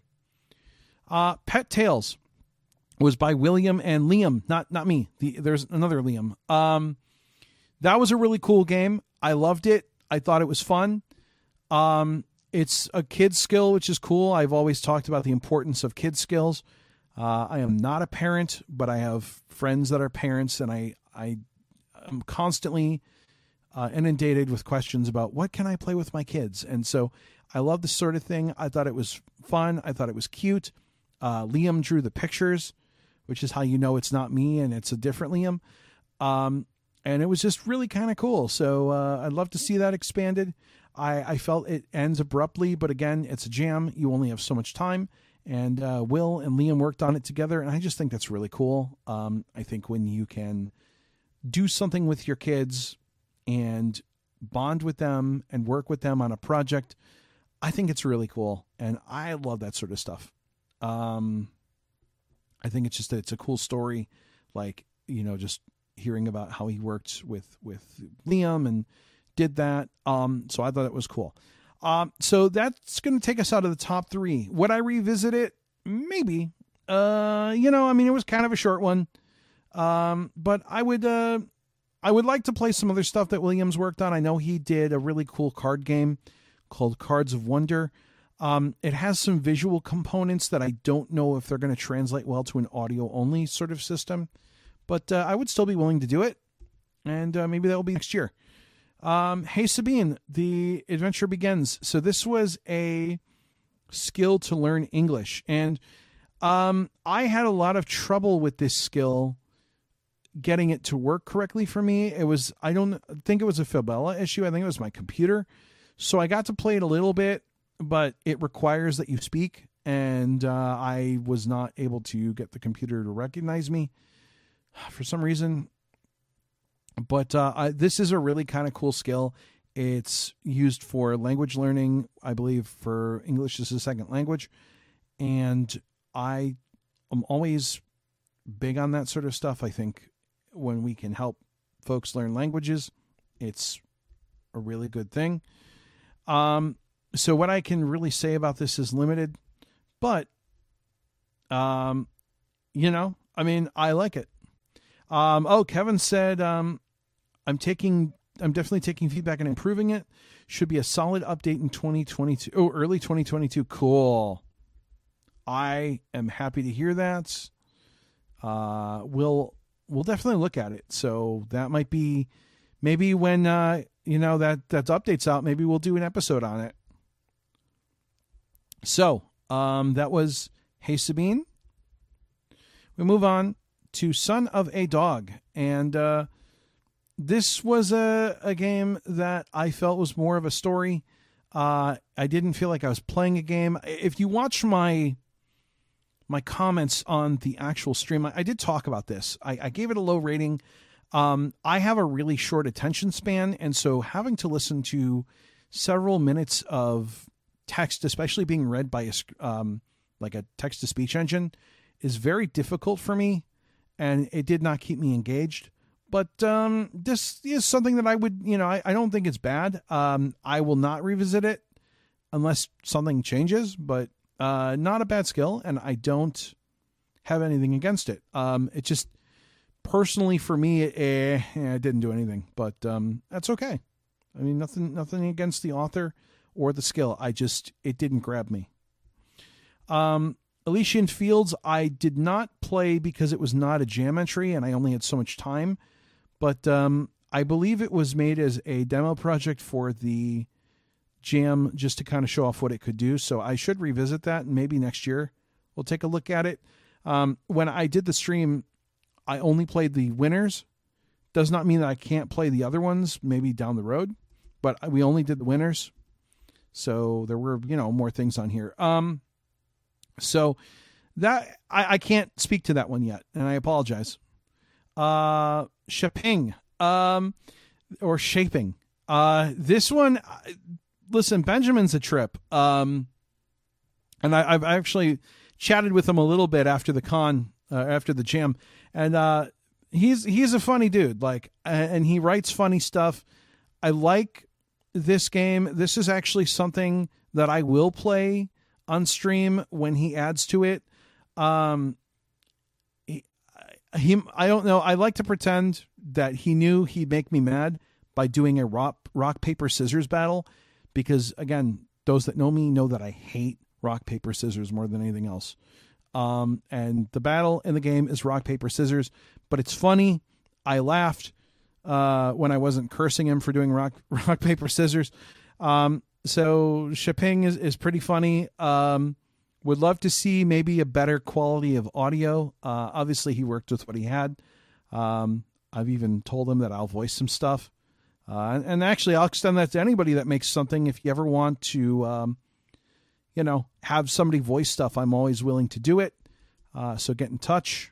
Uh, Pet Tales was by William and Liam, not not me. The, there's another Liam. Um, that was a really cool game. I loved it. I thought it was fun. Um, it's a kid's skill, which is cool. I've always talked about the importance of kid skills. Uh, I am not a parent, but I have friends that are parents, and I I am constantly Uh, inundated with questions about what can I play with my kids. And so I love this sort of thing. I thought it was fun. I thought it was cute. Uh, Liam drew the pictures, which is how you know it's not me and it's a different Liam. Um, and it was just really kind of cool. So uh, I'd love to see that expanded. I, I felt it ends abruptly, but again, it's a jam. You only have so much time. And uh, Will and Liam worked on it together. And I just think that's really cool. Um, I think when you can do something with your kids and bond with them and work with them on a project, I think it's really cool. And I love that sort of stuff. Um, I think it's just, it's a cool story. Like, you know, just hearing about how he worked with, with Liam and did that. Um, so I thought it was cool. Um, so that's going to take us out of the top three. Would I revisit it? Maybe. Uh, you know, I mean, it was kind of a short one. Um, but I would, uh, I would like to play some other stuff that Williams worked on. I know he did a really cool card game called Cards of Wonder. Um, it has some visual components that I don't know if they're going to translate well to an audio-only sort of system. But uh, I would still be willing to do it. And uh, maybe that will be next year. Um, Hey Sabine, The Adventure Begins. So this was a skill to learn English. And um, I had a lot of trouble with this skill getting it to work correctly for me. It was, I don't think it was a Fabella issue. I think it was my computer. So I got to play it a little bit, but it requires that you speak. And uh, I was not able to get the computer to recognize me for some reason. But uh, I, this is a really kind of cool skill. It's used for language learning, I believe, for English as a second language. And I am always big on that sort of stuff. I think when we can help folks learn languages, it's a really good thing. Um, so what I can really say about this is limited, but, um, you know, I mean, I like it. Um, oh, Kevin said, um, I'm taking, I'm definitely taking feedback and improving it. Should be a solid update in twenty twenty-two. Oh, early twenty twenty-two. Cool. I am happy to hear that. Uh, we'll, we'll definitely look at it. So that might be maybe when, uh, you know, that, that update's out, maybe we'll do an episode on it. So, um, that was Hey Sabine. We move on to Son of a Dog. And, uh, this was a, a game that I felt was more of a story. Uh, I didn't feel like I was playing a game. If you watch my, my comments on the actual stream, I, I did talk about this. I, I gave it a low rating. Um, I have a really short attention span. And so having to listen to several minutes of text, especially being read by a, um, like a text to speech engine, is very difficult for me. And it did not keep me engaged. But um, this is something that I would, you know, I, I don't think it's bad. Um, I will not revisit it unless something changes, but uh, not a bad skill. And I don't have anything against it. Um, it just personally for me, eh, eh, it didn't do anything, but um, that's okay. I mean, nothing, nothing against the author or the skill. I just, it didn't grab me. Um, Elysian Fields, I did not play because it was not a jam entry and I only had so much time. But um, I believe it was made as a demo project for the Jam just to kind of show off what it could do. So I should revisit that, and maybe next year we'll take a look at it. Um, when I did the stream, I only played the winners. Does not mean that I can't play the other ones maybe down the road, but we only did the winners. So there were, you know, more things on here. Um, so that I, I can't speak to that one yet, and I apologize. Uh, Shaping, um, or Shaping. Uh, this one, listen, Benjamin's a trip. Um, and I, I've actually chatted with him a little bit after the con, uh, after the jam, and uh, he's he's a funny dude. Like, and he writes funny stuff. I like this game. This is actually something that I will play on stream when he adds to it. Um, he, he, I don't know. I like to pretend that he knew he'd make me mad by doing a rock, rock, paper, scissors battle. Because again, those that know me know that I hate rock, paper, scissors more than anything else. Um, and the battle in the game is rock, paper, scissors, but it's funny. I laughed, uh, when I wasn't cursing him for doing rock, rock, paper, scissors. Um, so Shaping is, is pretty funny. Um, would love to see maybe a better quality of audio. Uh, obviously he worked with what he had. Um, I've even told him that I'll voice some stuff. Uh, and, and actually I'll extend that to anybody that makes something. If you ever want to, um, you know, have somebody voice stuff, I'm always willing to do it. Uh, so get in touch.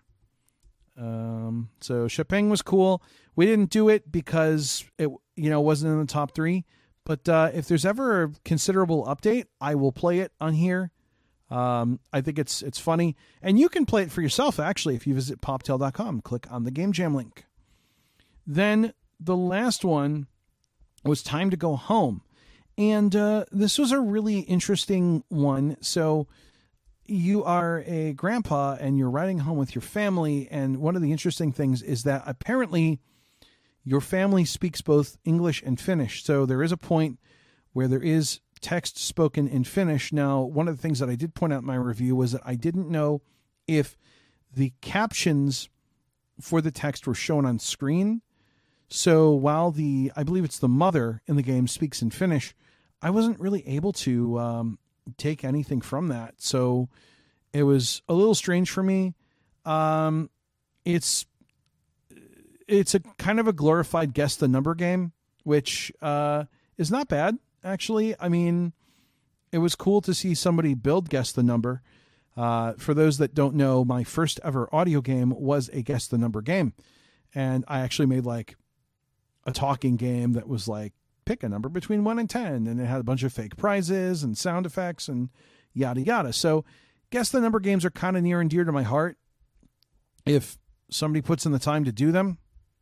Um, so Shaping was cool. We didn't do it because it, you know, wasn't in the top three, but, uh, if there's ever a considerable update, I will play it on here. Um, I think it's, it's funny, and you can play it for yourself. Actually, if you visit poptail dot com, click on the Game Jam link. Then the last one was Time to Go Home. And, uh, this was a really interesting one. So you are a grandpa and you're riding home with your family. And one of the interesting things is that apparently your family speaks both English and Finnish. So there is a point where there is text spoken in Finnish. Now, one of the things that I did point out in my review was that I didn't know if the captions for the text were shown on screen. So while the, I believe it's the mother in the game speaks in Finnish, I wasn't really able to um, take anything from that. So it was a little strange for me. Um, it's, it's a kind of a glorified guess the number game, which uh, is not bad. Actually, I mean, it was cool to see somebody build Guess the Number. Uh, for those that don't know, my first ever audio game was a Guess the Number game. And I actually made like a talking game that was like, pick a number between one and ten. And it had a bunch of fake prizes and sound effects and yada, yada. So Guess the Number games are kind of near and dear to my heart. If somebody puts in the time to do them.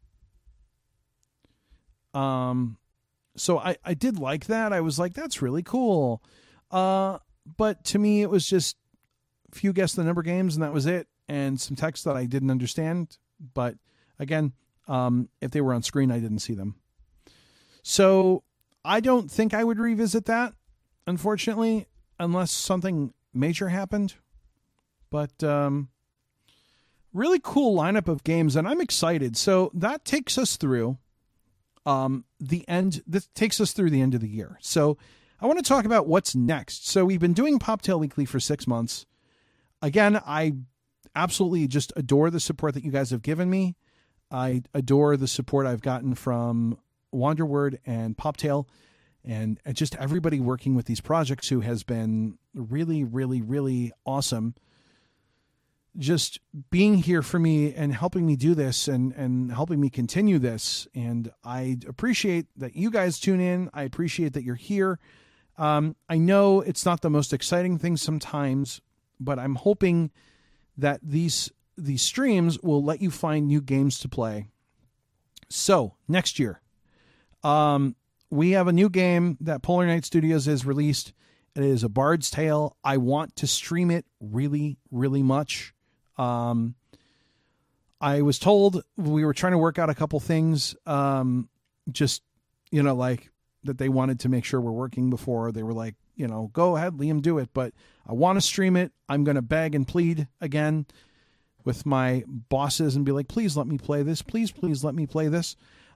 Um, So I, I did like that. I was like, that's really cool. Uh, but to me, it was just a few Guess the Number games, and that was it. And some text that I didn't understand. But again, um, if they were on screen, I didn't see them. So I don't think I would revisit that, unfortunately, unless something major happened. But um, really cool lineup of games, and I'm excited. So that takes us through Um, the end, this takes us through the end of the year. So I want to talk about what's next. So we've been doing Poptail Weekly for six months. Again, I absolutely just adore the support that you guys have given me. I adore the support I've gotten from Wanderword and Poptail and just everybody working with these projects who has been really, really, really awesome. Just being here for me and helping me do this and, and helping me continue this. And I appreciate that you guys tune in. I appreciate that you're here. Um, I know it's not the most exciting thing sometimes, but I'm hoping that these, these streams will let you find new games to play. So next year, um, we have a new game that Polar Knight Studios has released. It is A Bard's Tale. I want to stream it really, really much. Um, I was told we were trying to work out a couple things, um, just, you know, like that they wanted to make sure we're working before they were like, you know, go ahead, Liam, do it. But I want to stream it. I'm going to beg and plead again with my bosses and be like, please let me play this. Please, please let me play this.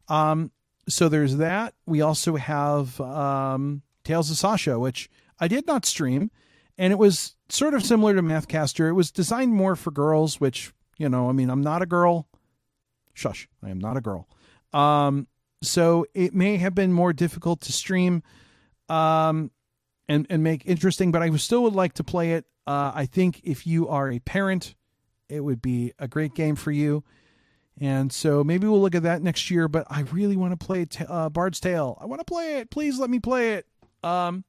Um, so there's that. We also have um, Tales of Sasha, which I did not stream, and it was sort of similar to Mathcaster. It was designed more for girls, which, you know, I mean, I'm not a girl. Shush, I am not a girl. Um, so it may have been more difficult to stream um, and, and make interesting, but I still would like to play it. Uh, I think if you are a parent, it would be a great game for you. And so maybe we'll look at that next year, but I really want to play t- uh, Bard's Tale. I want to play it. Please let me play it. Um,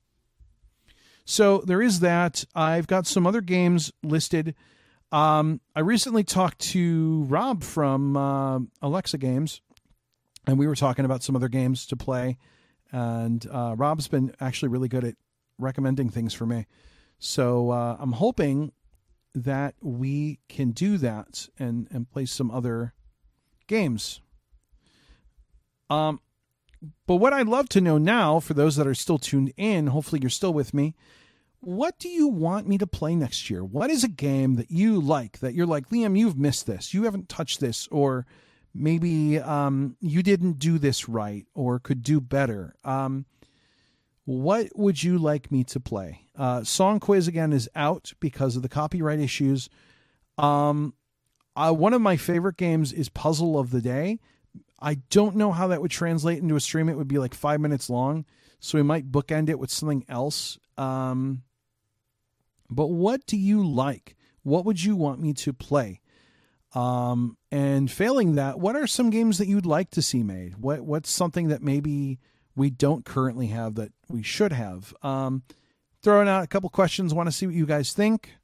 so there is that. I've got some other games listed. Um, I recently talked to Rob from uh, Alexa Games, and we were talking about some other games to play. And uh, Rob's been actually really good at recommending things for me. So uh, I'm hoping that we can do that and, and play some other games. Um, but what I'd love to know now, for those that are still tuned in, hopefully you're still with me, what do you want me to play next year? What is a game that you like, that you're like, Liam, you've missed this, you haven't touched this, or maybe um, you didn't do this right or could do better? Um, what would you like me to play? Uh, Song Quiz, again, is out because of the copyright issues. Um, uh, one of my favorite games is Puzzle of the Day. I don't know how that would translate into a stream. It would be like five minutes long, so we might bookend it with something else. Um, but what do you like? What would you want me to play? Um, and failing that, what are some games that you'd like to see made? What What's something that maybe we don't currently have that we should have? Um, throwing out a couple questions. Want to see what you guys think.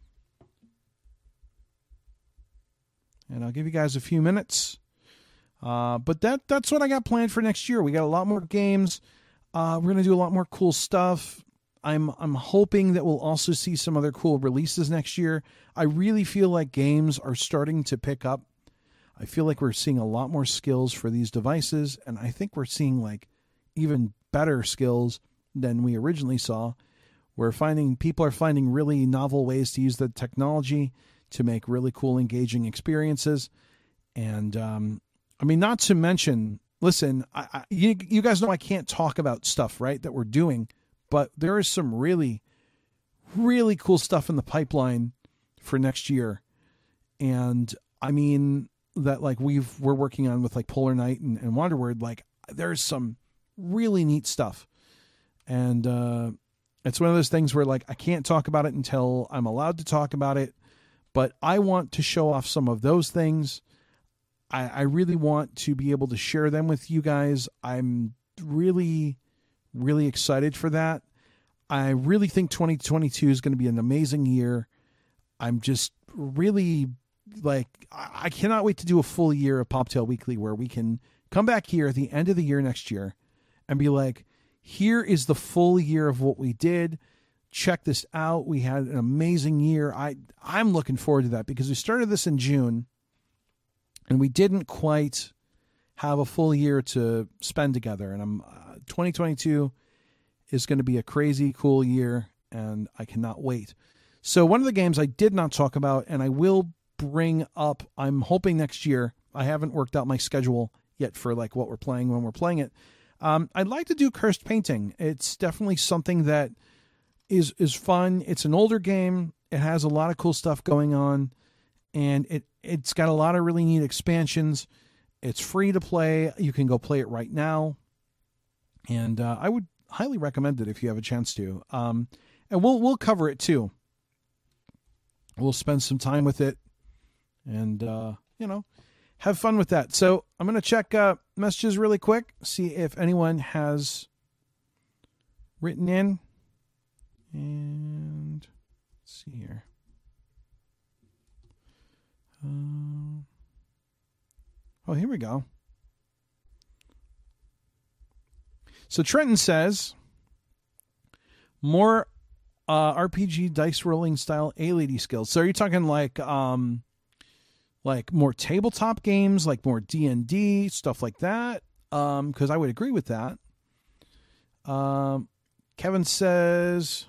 And I'll give you guys a few minutes. Uh, but that that's what I got planned for next year. We got a lot more games. Uh, we're going to do a lot more cool stuff. I'm I'm hoping that we'll also see some other cool releases next year. I really feel like games are starting to pick up. I feel like we're seeing a lot more skills for these devices, and I think we're seeing like even better skills than we originally saw. We're finding people are finding really novel ways to use the technology to make really cool, engaging experiences. And um, I mean, not to mention, listen, I, I, you, you guys know I can't talk about stuff, right, that we're doing, but there is some really, really cool stuff in the pipeline for next year. And I mean, that like we've, we're working on with like Polar Knight and, and Wanderward, like there's some really neat stuff. And uh, it's one of those things where like, I can't talk about it until I'm allowed to talk about it, but I want to show off some of those things. I, I really want to be able to share them with you guys. I'm really, really excited for that. I really think twenty twenty-two is going to be an amazing year. I'm just really like, I cannot wait to do a full year of PopTail Weekly where we can come back here at the end of the year next year and be like, here is the full year of what we did. Check this out. We had an amazing year. I, I'm looking forward to that because we started this in June and we didn't quite have a full year to spend together. And I'm uh, twenty twenty-two is going to be a crazy cool year, and I cannot wait. So one of the games I did not talk about, and I will bring up, I'm hoping next year, I haven't worked out my schedule yet for like what we're playing when we're playing it. Um, I'd like to do Cursed Painting. It's definitely something that is is fun. It's an older game. It has a lot of cool stuff going on, and it, it's got a lot of really neat expansions. It's free to play. You can go play it right now. And uh, I would highly recommend it if you have a chance to. Um, and we'll we'll cover it too. We'll spend some time with it and, uh, you know, have fun with that. So I'm going to check uh, messages really quick, see if anyone has written in. And let's see here. Um, oh, here we go. So Trenton says, more uh, R P G dice rolling style A-Lady skills. So are you talking like um, like more tabletop games, like more D and D, stuff like that? Um, because I would agree with that. Um, Kevin says,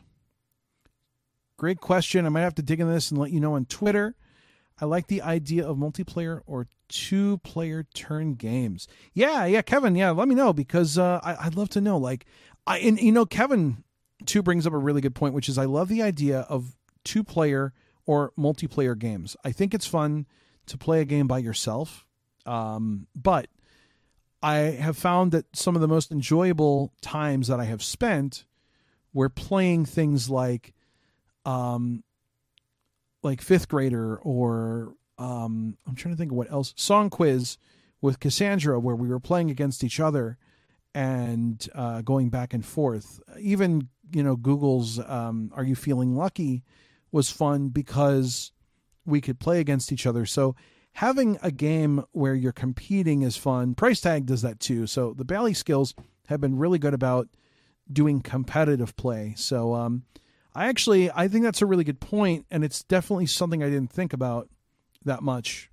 great question. I might have to dig in this and let you know on Twitter. I like the idea of multiplayer or two-player turn games. Yeah, yeah, Kevin, yeah, let me know, because uh, I, I'd love to know. Like, I and you know, Kevin too brings up a really good point, which is I love the idea of two-player or multiplayer games. I think it's fun to play a game by yourself, um, but I have found that some of the most enjoyable times that I have spent were playing things like, um, like Fifth Grader or um, I'm trying to think of what else. Song Quiz with Cassandra, where we were playing against each other and uh, going back and forth. Even, you know, Google's um, Are You Feeling Lucky was fun because we could play against each other. So having a game where you're competing is fun. Price Tag does that too. So the Bally Skills have been really good about doing competitive play. So um, I actually, I think that's a really good point, and it's definitely something I didn't think about that much.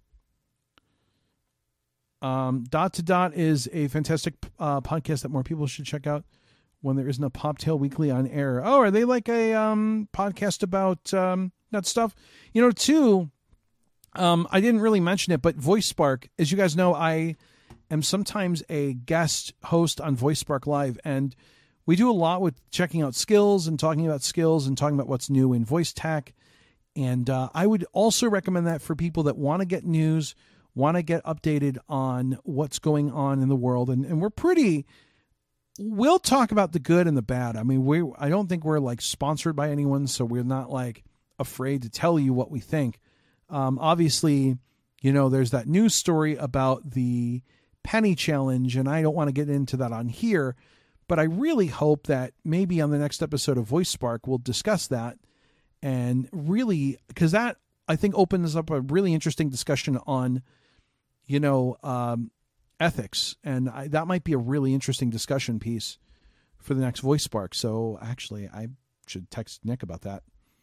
Um, Dot to Dot is a fantastic uh, podcast that more people should check out when there isn't a Poptail Weekly on air. Oh, are they like a um, podcast about um, that stuff? You know, too, um, I didn't really mention it, but VoiceSpark, as you guys know, I am sometimes a guest host on VoiceSpark Live, and we do a lot with checking out skills and talking about skills and talking about what's new in voice tech. And uh, I would also recommend that for people that want to get news, want to get updated on what's going on in the world. And, and we're pretty, we'll talk about the good and the bad. I mean, we I don't think we're like sponsored by anyone, so we're not like afraid to tell you what we think. Um, obviously, you know, there's that news story about the penny challenge, and I don't want to get into that on here, but I really hope that maybe on the next episode of VoiceSpark, we'll discuss that. And really, because that, I think, opens up a really interesting discussion on, you know, um, ethics. And I, that might be a really interesting discussion piece for the next VoiceSpark. So actually, I should text Nick about that.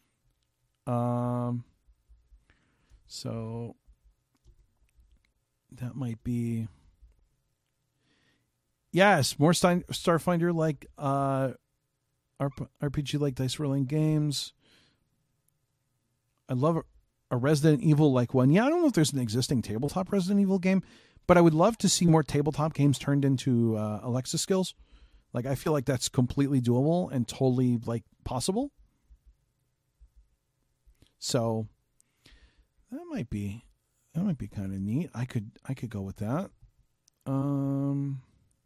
Um, so that might be... Yes, more Star- Starfinder like uh, R P G like dice rolling games. I love a Resident Evil like one. Yeah, I don't know if there's an existing tabletop Resident Evil game, but I would love to see more tabletop games turned into uh, Alexa skills. Like, I feel like that's completely doable and totally like possible. So that might be that might be kind of neat. I could I could go with that. Um.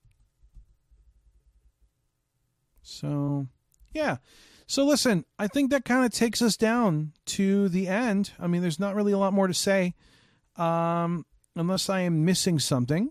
So, yeah. So listen, I think that kind of takes us down to the end. I mean, there's not really a lot more to say, um, unless I am missing something.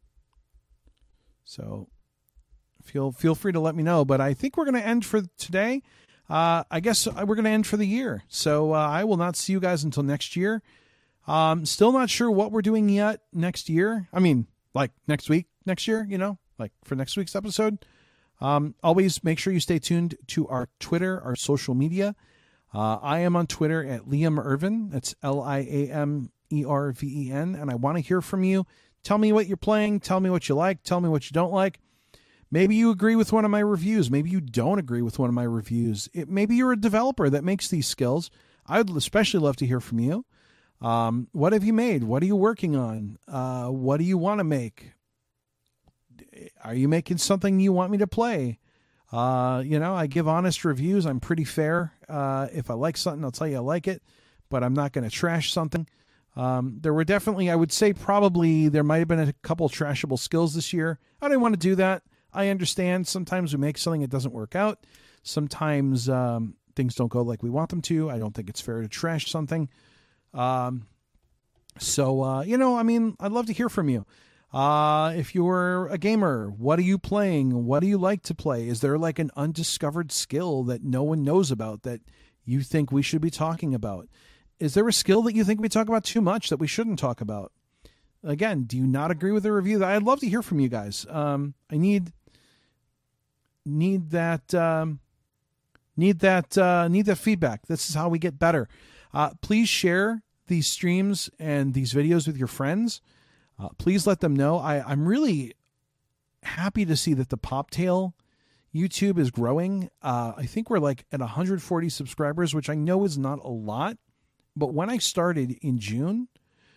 So feel feel free to let me know. But I think we're going to end for today. Uh, I guess we're going to end for the year. So uh, I will not see you guys until next year. Um, still not sure what we're doing yet next year. I mean, like next week, next year, you know, like for next week's episode. Um, always make sure you stay tuned to our Twitter, our social media. Uh, I am on Twitter at Liam Irvin. That's L I A M E R V E N. And I want to hear from you. Tell me what you're playing. Tell me what you like. Tell me what you don't like. Maybe you agree with one of my reviews. Maybe you don't agree with one of my reviews. It, maybe you're a developer that makes these skills. I would especially love to hear from you. Um, what have you made? What are you working on? Uh, what do you want to make? Are you making something you want me to play? Uh, you know, I give honest reviews. I'm pretty fair. Uh, if I like something, I'll tell you I like it, but I'm not going to trash something. Um, there were definitely, I would say probably there might have been a couple trashable skills this year. I didn't want to do that. I understand sometimes we make something that doesn't work out. Sometimes um, things don't go like we want them to. I don't think it's fair to trash something. Um, so, uh, you know, I mean, I'd love to hear from you. Uh, if you're a gamer, what are you playing? What do you like to play? Is there like an undiscovered skill that no one knows about that you think we should be talking about? Is there a skill that you think we talk about too much that we shouldn't talk about? Again, do you not agree with the review? I'd love to hear from you guys. Um, I need, need that, um, need that, uh, need that feedback. This is how we get better. Uh, please share these streams and these videos with your friends. Uh, please let them know. I, I'm really happy to see that the Poptail YouTube is growing. Uh, I think we're like at one hundred forty subscribers, which I know is not a lot. But when I started in June,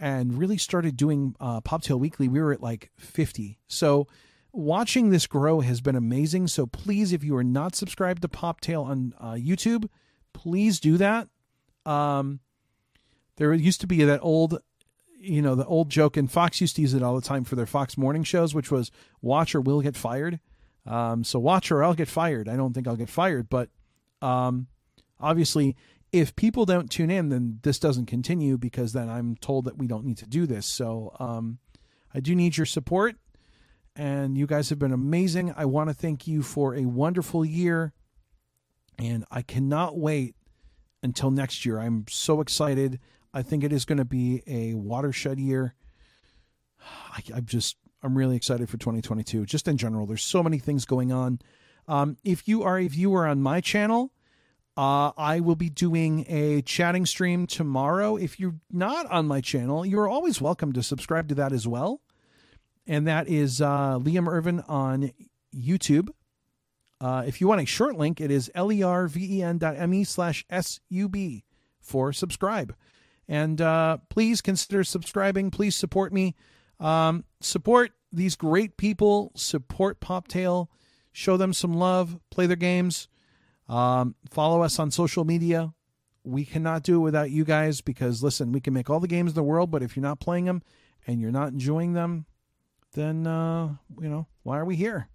and really started doing uh, PopTail Weekly, we were at like fifty. So watching this grow has been amazing. So please, if you are not subscribed to PopTail on uh, YouTube, please do that. Um, there used to be that old, you know, the old joke, and Fox used to use it all the time for their Fox morning shows, which was watch or we'll get fired. Um, so watch or I'll get fired. I don't think I'll get fired, but um, obviously if people don't tune in, then this doesn't continue, because then I'm told that we don't need to do this. So um, I do need your support, and you guys have been amazing. I want to thank you for a wonderful year, and I cannot wait until next year. I'm so excited. I think it is going to be a watershed year. I, I'm just, I'm really excited for twenty twenty-two. Just in general, there's so many things going on. Um, if you are a viewer on my channel, uh, I will be doing a chatting stream tomorrow. If you're not on my channel, you're always welcome to subscribe to that as well. And that is uh, Liam Irvin on YouTube. Uh, if you want a short link, it is lerven dot me slash sub for subscribe. And uh, please consider subscribing. Please support me. Um, support these great people. Support PopTail. Show them some love. Play their games. Um, follow us on social media. We cannot do it without you guys, because, listen, we can make all the games in the world, but if you're not playing them and you're not enjoying them, then, uh, you know, why are we here?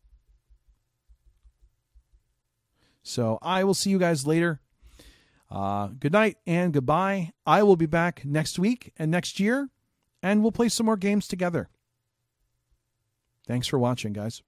So I will see you guys later. Uh, good night and goodbye. I will be back next week and next year, and we'll play some more games together. Thanks for watching, guys.